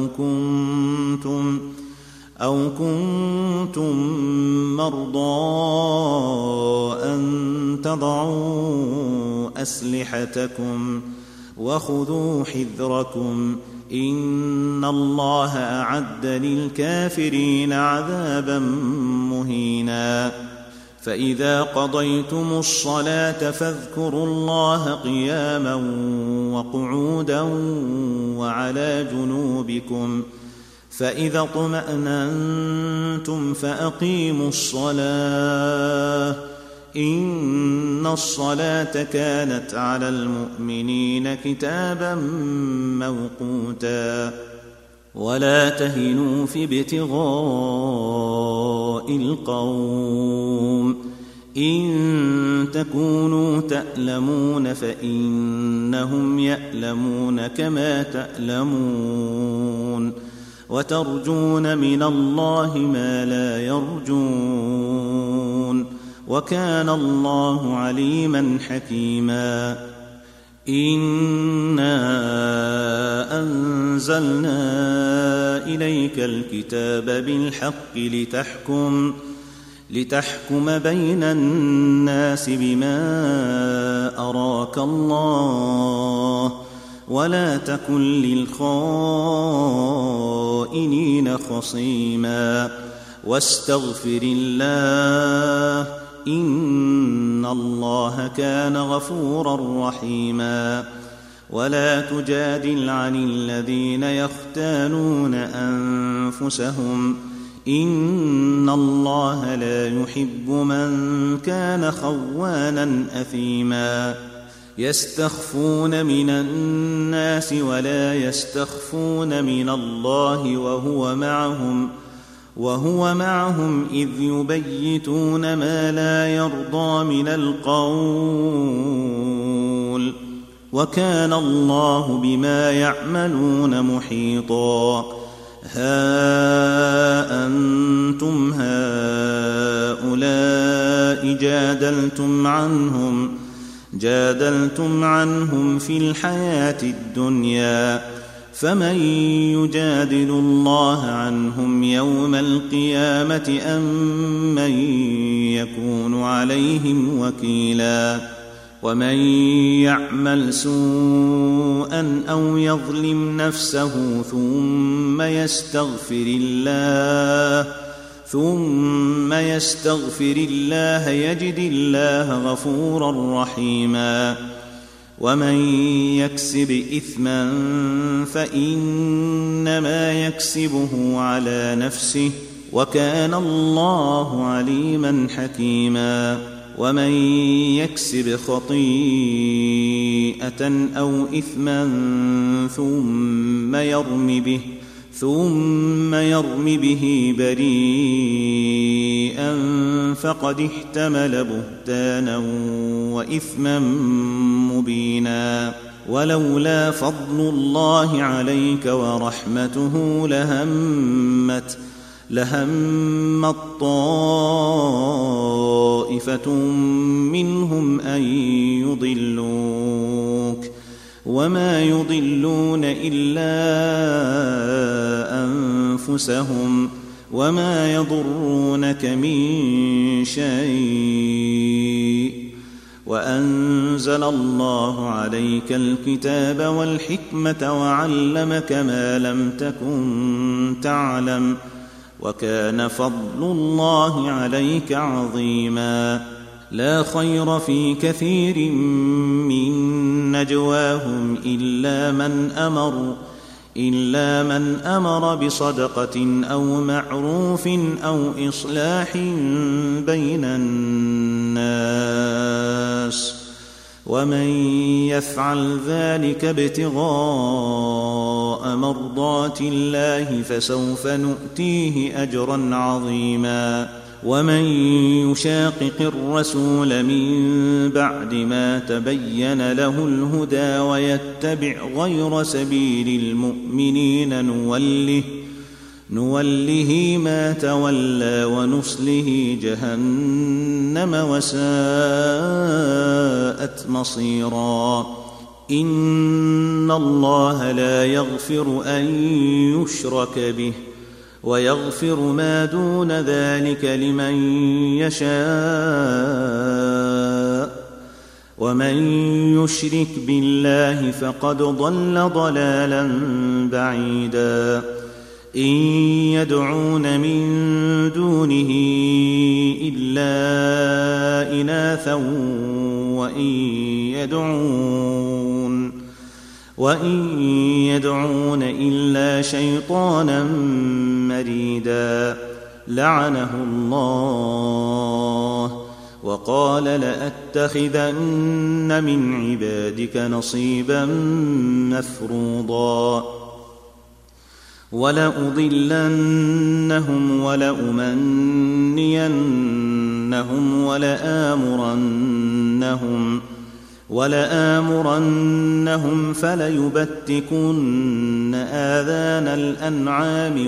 أو كنتم مرضى أن تضعوا أسلحتكم وخذوا حذركم إن الله أعد للكافرين عذابا مهينا فإذا قضيتم الصلاة فاذكروا الله قياما وقعودا وعلى جنوبكم فإذا اطمأننتم فأقيموا الصلاة إن الصلاة كانت على المؤمنين كتابا موقوتا ولا تهنوا في ابتغاء القوم إن تكونوا تألمون فإنهم يألمون كما تألمون وترجون من الله ما لا يرجون وكان الله عليما حكيما إنا أنزلنا إليك الكتاب بالحق لتحكم بين الناس بما أراك الله ولا تكن للخائنين خصيما واستغفر الله إن الله كان غفورا رحيما ولا تجادل عن الذين يختانون أنفسهم إن الله لا يحب من كان خوانا أثيما يستخفون من الناس ولا يستخفون من الله وهو معهم إذ يبيتون ما لا يرضى من القول وكان الله بما يعملون محيطا ها أنتم هؤلاء جادلتم عنهم في الحياة الدنيا فمن يجادل الله عنهم يوم القيامة أم من يكون عليهم وكيلا ومن يعمل سوءا أو يظلم نفسه ثم يستغفر الله يجد الله غفورا رحيما ومن يكسب إثما فإنما يكسبه على نفسه وكان الله عليما حكيما ومن يكسب خطيئة أو إثما ثم يرم به بريئا فقد احتمل بهتانا وإثما مبينا ولولا فضل الله عليك ورحمته لهمت طائفة منهم أن يضلوك وما يضلون إلا أنفسهم وما يضرونك من شيء وأنزل الله عليك الكتاب والحكمة وعلمك ما لم تكن تعلم وكان فضل الله عليك عظيما لا خير في كثير من نجواهم إلا من أمر بصدقة أو معروف أو إصلاح بين الناس ومن يفعل ذلك ابتغاء مرضات الله فسوف نؤتيه أجرا عظيما ومن يشاقق الرسول من بعد ما تبين له الهدى ويتبع غير سبيل المؤمنين نوله ما تولى ونصله جهنم وساءت مصيرا إن الله لا يغفر أن يشرك به ويغفر ما دون ذلك لمن يشاء ومن يشرك بالله فقد ضل ضلالا بعيدا إن يدعون من دونه إلا إناثا وإن يدعون إلا شيطانا مريدا لعنه الله وقال لأتخذن من عبادك نصيبا مفروضا ولأضلنهم ولأمنينهم ولآمرنهم فليبتكن آذان الأنعام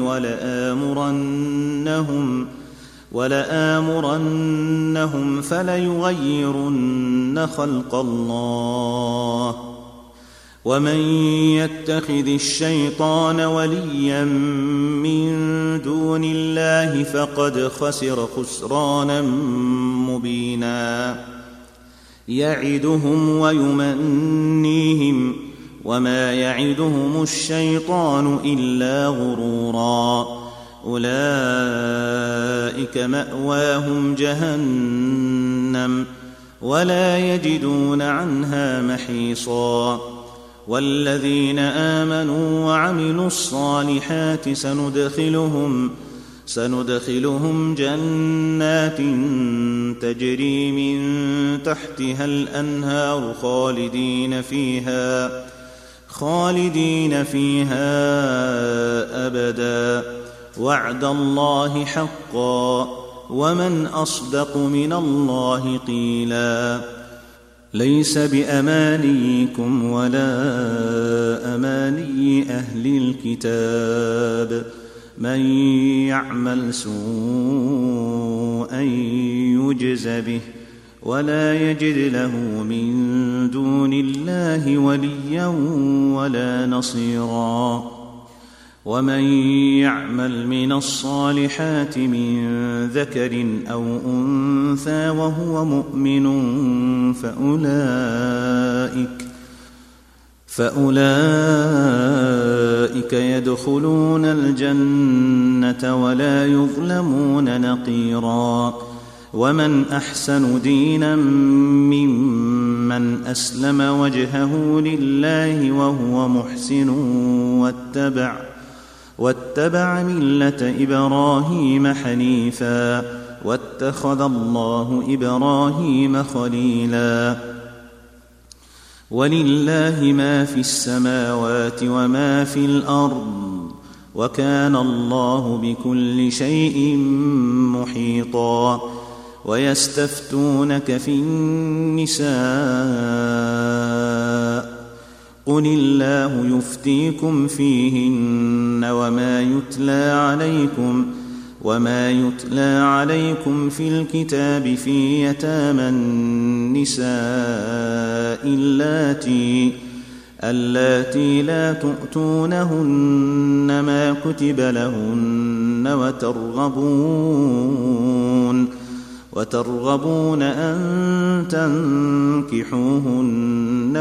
ولآمرنهم فليغيرن خلق الله ومن يتخذ الشيطان وليا من دون الله فقد خسر خسرانا مبينا يعدهم ويمنيهم وما يعدهم الشيطان إلا غرورا أولئك مأواهم جهنم ولا يجدون عنها محيصا والذين آمنوا وعملوا الصالحات سندخلهم جنات تجري من تحتها الأنهار خالدين فيها أبدا وعد الله حقا ومن أصدق من الله قيلا ليس بأمانيكم ولا أماني أهل الكتاب من يعمل سوءا يجز به ولا يجد له من دون الله وليا ولا نصيرا ومن يعمل من الصالحات من ذكر أو أنثى وهو مؤمن فأولئك يدخلون الجنة ولا يظلمون نقيرا ومن أحسن دينا ممن أسلم وجهه لله وهو محسن واتبع ملة إبراهيم حنيفا واتخذ الله إبراهيم خليلا ولله ما في السماوات وما في الأرض وكان الله بكل شيء محيطا ويستفتونك في النساء قل الله يفتيكم فيهن وما يتلى عليكم في الكتاب في يتامى النساء اللاتي لا تؤتونهن ما كتب لهن وترغبون أن تنكحوهن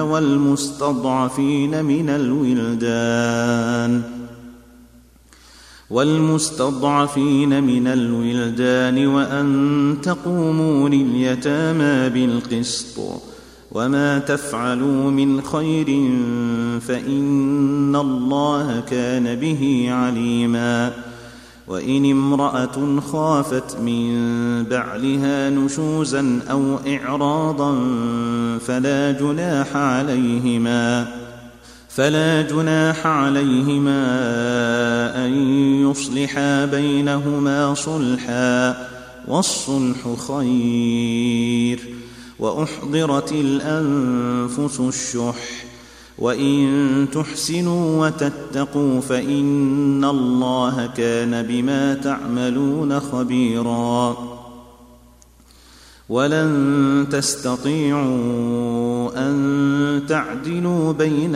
والمستضعفين من الولدان وأن تقوموا لليتامى بالقسط وما تفعلوا من خير فإن الله كان به عليما وإن امرأة خافت من بعلها نشوزا أو إعراضا فلا جناح عليهما أن يصلحا بينهما صلحا والصلح خير وأحضرت الأنفس الشح وإن تحسنوا وتتقوا فإن الله كان بما تعملون خبيرا ولن تستطيعوا أن تعدلوا بين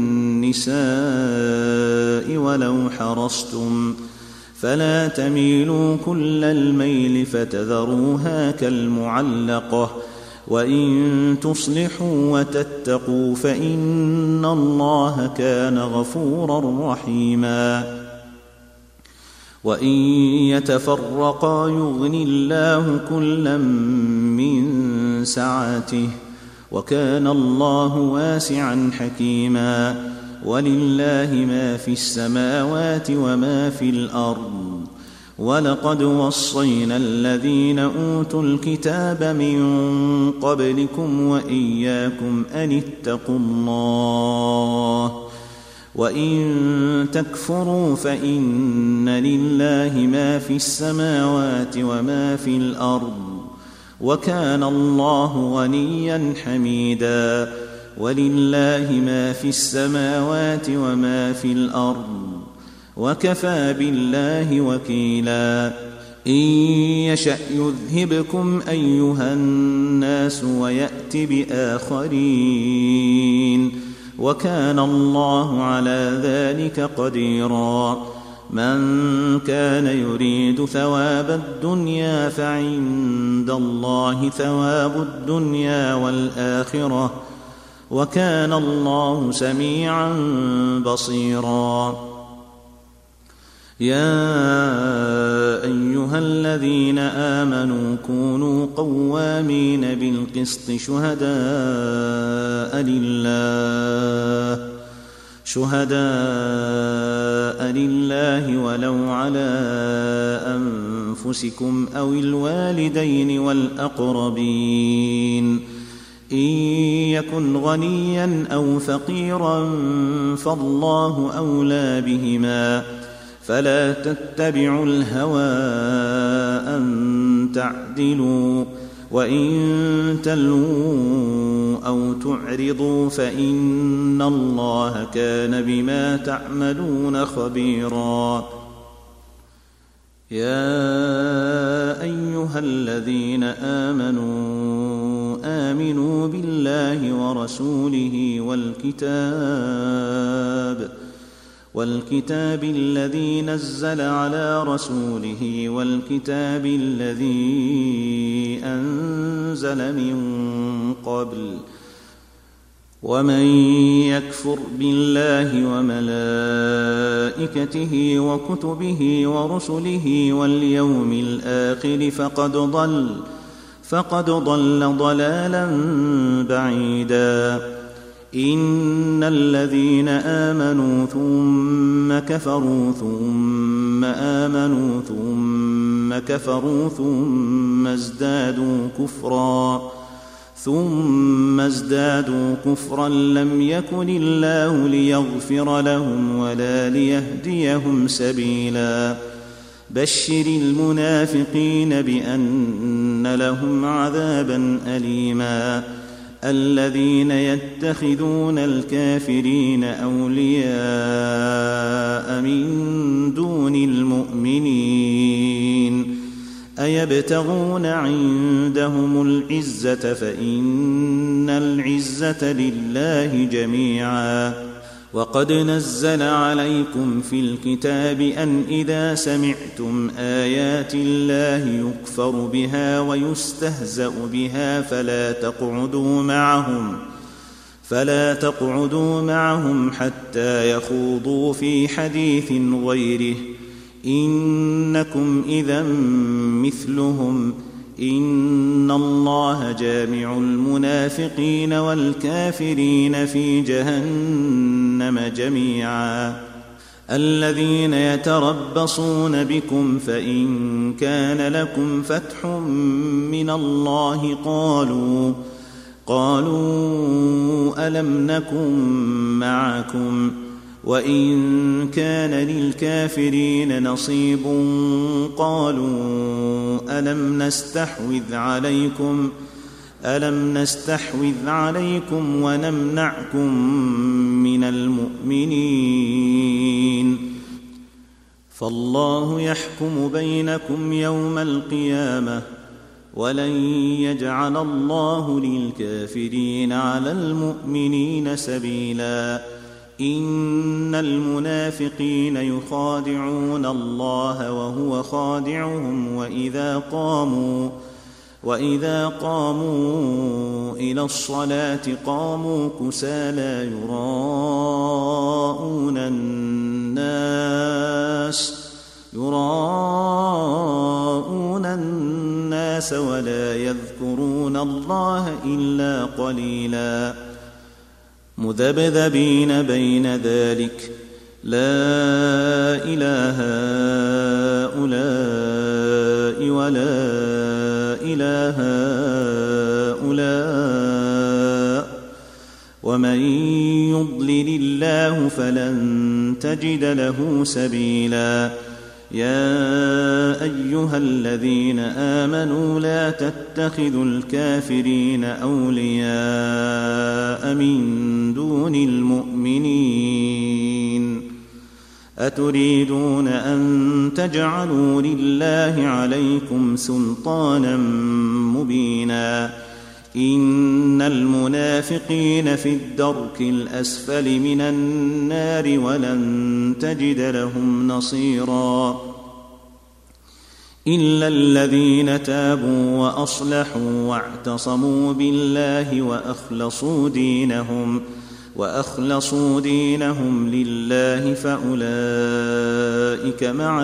النساء ولو حرصتم فلا تميلوا كل الميل فتذروها كالمعلقة وإن تصلحوا وتتقوا فإن الله كان غفورا رحيما وإن يتفرقا يغن الله كلا من سعته وكان الله واسعا حكيما ولله ما في السماوات وما في الأرض ولقد وصينا الذين أوتوا الكتاب من قبلكم وإياكم أن اتقوا الله وإن تكفروا فإن لله ما في السماوات وما في الأرض وكان الله غنيا حميدا ولله ما في السماوات وما في الأرض وكفى بالله وكيلا إن يشأ يذهبكم أيها الناس ويأت بآخرين وكان الله على ذلك قديرا من كان يريد ثواب الدنيا فعند الله ثواب الدنيا والآخرة وكان الله سميعا بصيرا يا أيها الذين آمنوا كونوا قوامين بالقسط شهداء لله ولو على أنفسكم أو الوالدين والأقربين إن يكن غنيا أو فقيرا فالله أولى بهما فلا تتبعوا الهوى أن تعدلوا وإن تلووا أو تعرضوا فإن الله كان بما تعملون خبيرا يا أيها الذين آمنوا بالله ورسوله والكتاب الذي نزل على رسوله والكتاب الذي أنزل من قبل ومن يكفر بالله وملائكته وكتبه ورسله واليوم الآخر فقد ضل ضلالا بعيدا إن الذين آمنوا ثم كفروا ثم آمنوا ثم كفروا ثم ازدادوا كفرا لم يكن الله ليغفر لهم ولا ليهديهم سبيلا بشر المنافقين بأن لهم عذابا أليما الذين يتخذون الكافرين أولياء من دون المؤمنين أيبتغون عندهم العزة فإن العزة لله جميعا وقد نزل عليكم في الكتاب أن إذا سمعتم آيات الله يكفر بها ويستهزأ بها فلا تقعدوا معهم حتى يخوضوا في حديث غيره إنكم إذا مثلهم إن الله جامع المنافقين والكافرين في جهنم جميعا الذين يتربصون بكم فإن كان لكم فتح من الله قالوا ألم نكن معكم وإن كان للكافرين نصيب قالوا ألم نستحوذ عليكم ونمنعكم من المؤمنين فالله يحكم بينكم يوم القيامة ولن يجعل الله للكافرين على المؤمنين سبيلا إن المنافقين يخادعون الله وهو خادعهم وإذا قاموا إلى الصلاة قاموا كسالى يراءون الناس ولا يذكرون الله إلا قليلا مذبذبين بين ذلك لا إله هؤلاء ولا إله هؤلاء ومن يضلل الله فلن تجد له سبيلا. يا أيها الذين آمنوا لا تتخذوا الكافرين أولياء من دون المؤمنين أتريدون أن تجعلوا لله عليكم سلطانا مبينا إن المنافقين في الدرك الأسفل من النار ولن تجد لهم نصيرا إلا الذين تابوا وأصلحوا واعتصموا بالله وأخلصوا دينهم لله فأولئك مع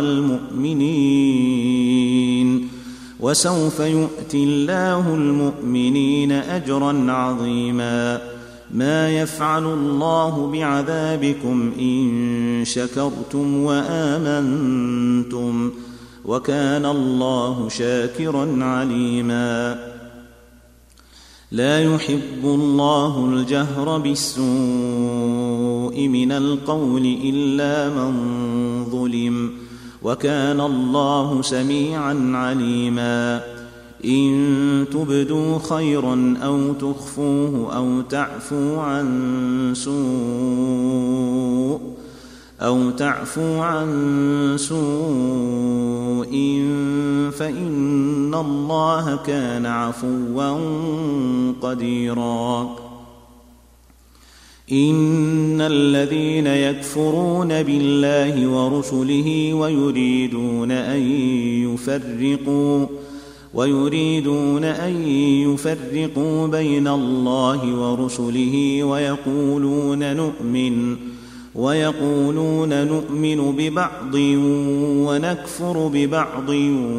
المؤمنين وسوف يؤتي الله المؤمنين أجرا عظيما. ما يفعل الله بعذابكم إن شكرتم وآمنتم وكان الله شاكرا عليما. لا يحب الله الجهر بالسوء من القول إلا من ظلم وكان الله سميعا عليما. إن تبدوا خيرا أو تخفوه أو تعفو عن سوء فإن الله كان عفوا قديرا. إن الذين يكفرون بالله ورسله ويريدون أن يفرقوا بين الله ورسله ويقولون نؤمن ببعض ونكفر ببعض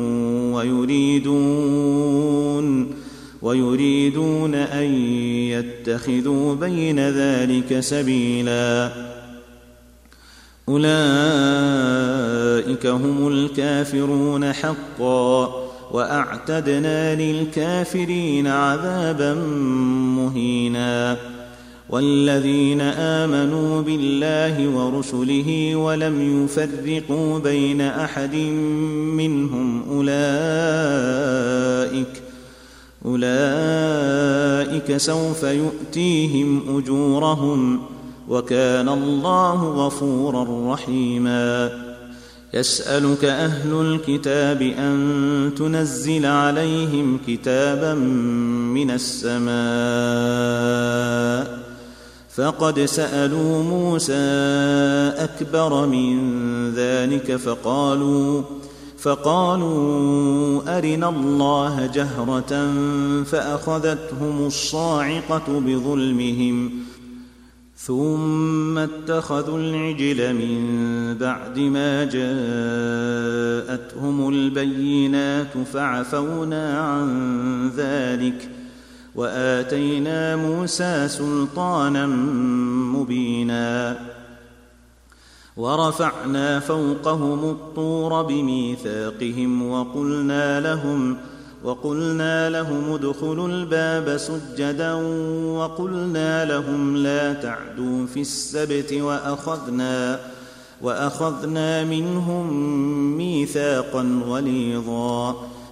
ويريدون أن يتخذوا بين ذلك سبيلا. أولئك هم الكافرون حقا وأعتدنا للكافرين عذابا مهينا. والذين آمنوا بالله ورسله ولم يفرقوا بين أحد منهم أولئك سوف يؤتيهم أجورهم وكان الله غفورا رحيما. يسألك أهل الكتاب أن تنزل عليهم كتابا من السماء فقد سألوا موسى أكبر من ذلك فقالوا أرنا الله جهرة فأخذتهم الصاعقة بظلمهم ثم اتخذوا العجل من بعد ما جاءتهم البينات فعفونا عن ذلك وآتينا موسى سلطانا مبينا. ورفعنا فوقهم الطور بميثاقهم وقلنا لهم ادخلوا الباب سجدا وقلنا لهم لا تعدوا في السبت وأخذنا منهم ميثاقا غليظا.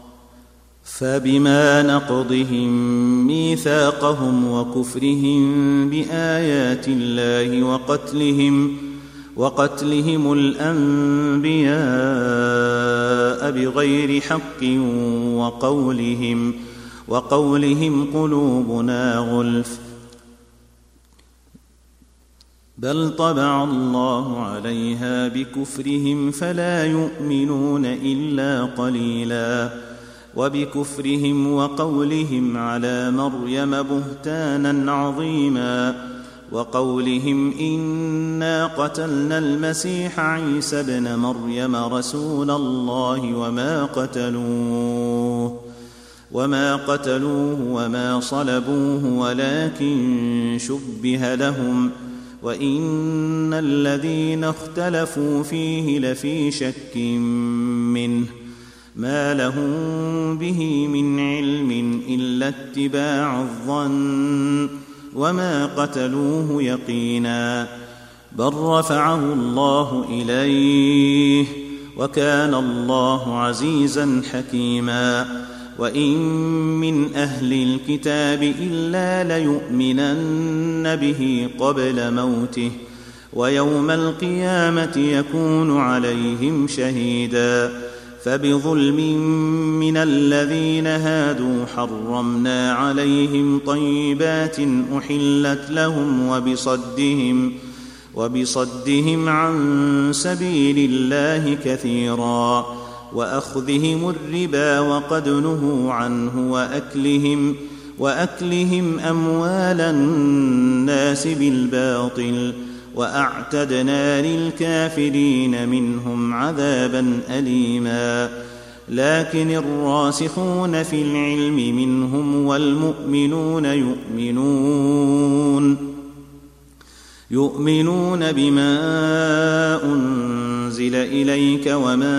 فبما نقضهم ميثاقهم وكفرهم بآيات الله وقتلهم الأنبياء بغير حق وقولهم قلوبنا غلف بل طبع الله عليها بكفرهم فلا يؤمنون إلا قليلا. وبكفرهم وقولهم على مريم بهتانا عظيما وقولهم إنا قتلنا المسيح عيسى ابن مريم رسول الله وما قتلوه وما صلبوه ولكن شبه لهم وإن الذين اختلفوا فيه لفي شك منه ما لهم به من علم إلا اتباع الظن وما قتلوه يقينا بل رفعه الله إليه وكان الله عزيزا حكيما وإن من أهل الكتاب إلا ليؤمنن به قبل موته ويوم القيامة يكون عليهم شهيدا فبظلم من الذين هادوا حرمنا عليهم طيبات أحلت لهم وبصدهم عن سبيل الله كثيرا وأخذهم الربا وقد نهوا عنه وأكلهم أموال الناس بالباطل وأعتدنا للكافرين منهم عذابا أليما لكن الراسخون في العلم منهم والمؤمنون يؤمنون بما أنزل إليك وما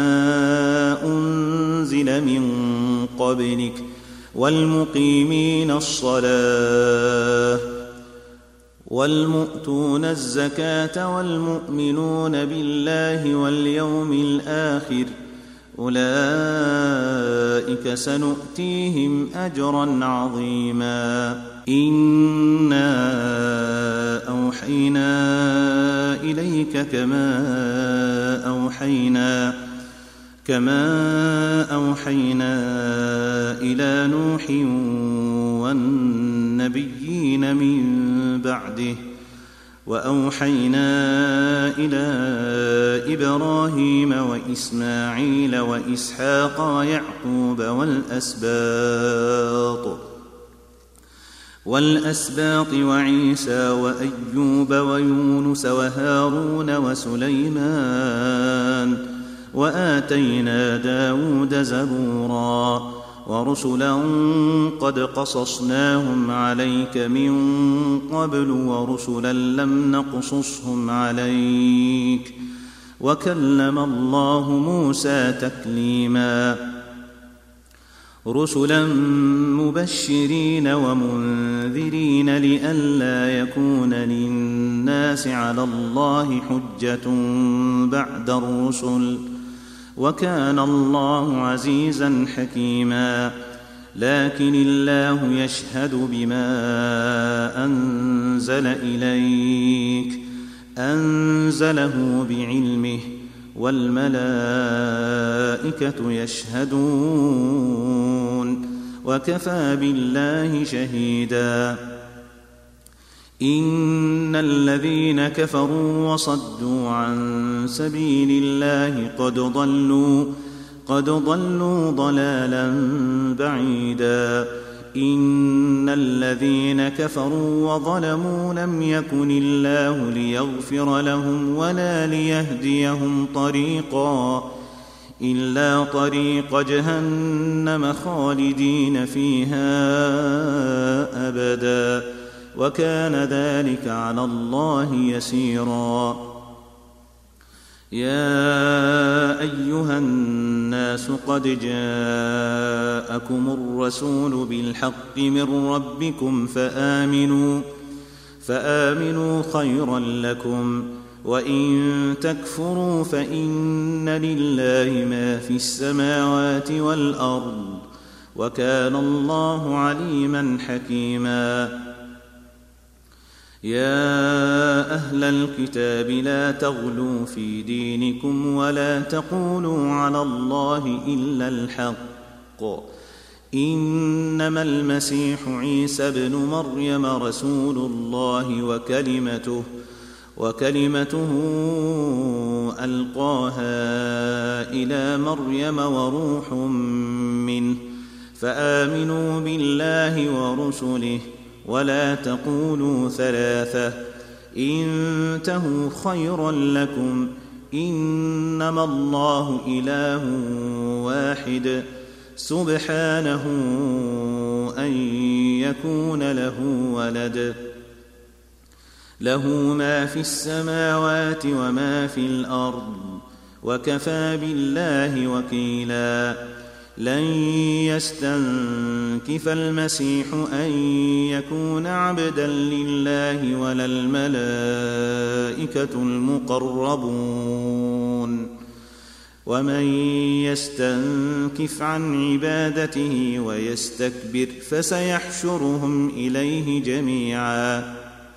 أنزل من قبلك والمقيمين الصلاة والمؤتون الزكاة والمؤمنون بالله واليوم الآخر أولئك سنؤتيهم أجرا عظيما إنا أوحينا إليك كما أوحينا إلى نوح والنبيين من بعده وأوحينا إلى إبراهيم وإسماعيل وإسحاق ويعقوب والأسباط وعيسى وأيوب ويونس وهارون وسليمان وآتينا داود زبورا ورسلا قد قصصناهم عليك من قبل ورسلا لم نقصصهم عليك وكلم الله موسى تكليما رسلا مبشرين ومنذرين لئلا يكون للناس على الله حجة بعد الرسل وكان الله عزيزا حكيما لكن الله يشهد بما أنزل إليك أنزله بعلمه والملائكة يشهدون وكفى بالله شهيدا إن الذين كفروا وصدوا عن سبيل الله قد ضلوا ضلالا بعيدا إن الذين كفروا وظلموا لم يكن الله ليغفر لهم ولا ليهديهم طريقا إلا طريق جهنم خالدين فيها أبدا وكان ذلك على الله يسيرا يا أيها الناس قد جاءكم الرسول بالحق من ربكم فآمنوا خيرا لكم وإن تكفروا فإن لله ما في السماوات والأرض وكان الله عليما حكيما يا أهل الكتاب لا تغلوا في دينكم ولا تقولوا على الله إلا الحق إنما المسيح عيسى ابن مريم رسول الله وكلمته ألقاها إلى مريم وروح منه فآمنوا بالله ورسله ولا تقولوا ثلاثة انتهوا خيرا لكم إنما الله إله واحد سبحانه أن يكون له ولد له ما في السماوات وما في الأرض وكفى بالله وكيلا لن يستنكف المسيح أن يكون عبدا لله ولا الملائكة المقربون ومن يستنكف عن عبادته ويستكبر فسيحشرهم إليه جميعا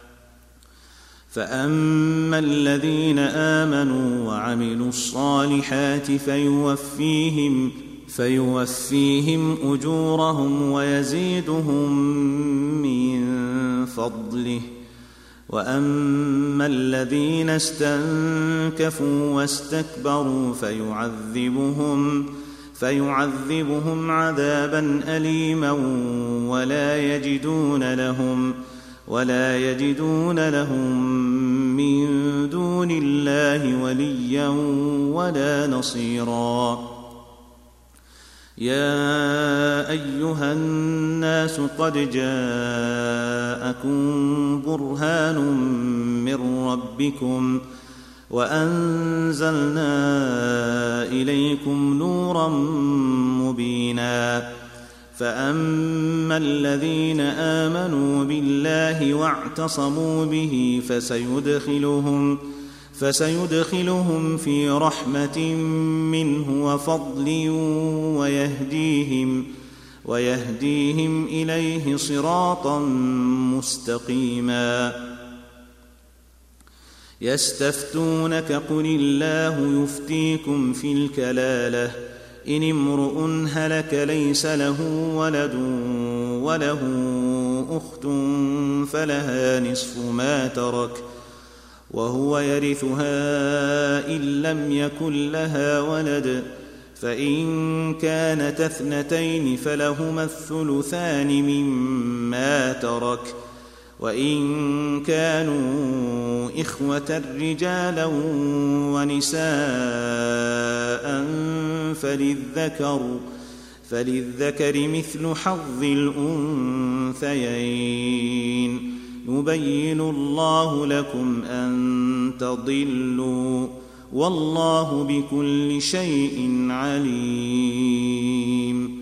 فأما الذين آمنوا وعملوا الصالحات فيوفيهم أجورهم ويزيدهم من فضله وأما الذين استنكفوا واستكبروا فيعذبهم عذابا أليما ولا يجدون لهم من دون الله وليا ولا نصيرا يا أيها الناس قد جاءكم برهان من ربكم وأنزلنا إليكم نورا مبينا فأما الذين آمنوا بالله واعتصموا به فسيدخلهم في رحمة منه وفضل ويهديهم إليه صراطا مستقيما يستفتونك قل الله يفتيكم في الكلالة إن امرؤ هلك ليس له ولد وله أخت فلها نصف ما ترك وهو يرثها إن لم يكن لها ولد فإن كانت اثنتين فلهما الثلثان مما ترك وإن كانوا إخوة رجالا ونساء فللذكر مثل حظ الأنثيين يبين الله لكم أن تضلوا والله بكل شيء عليم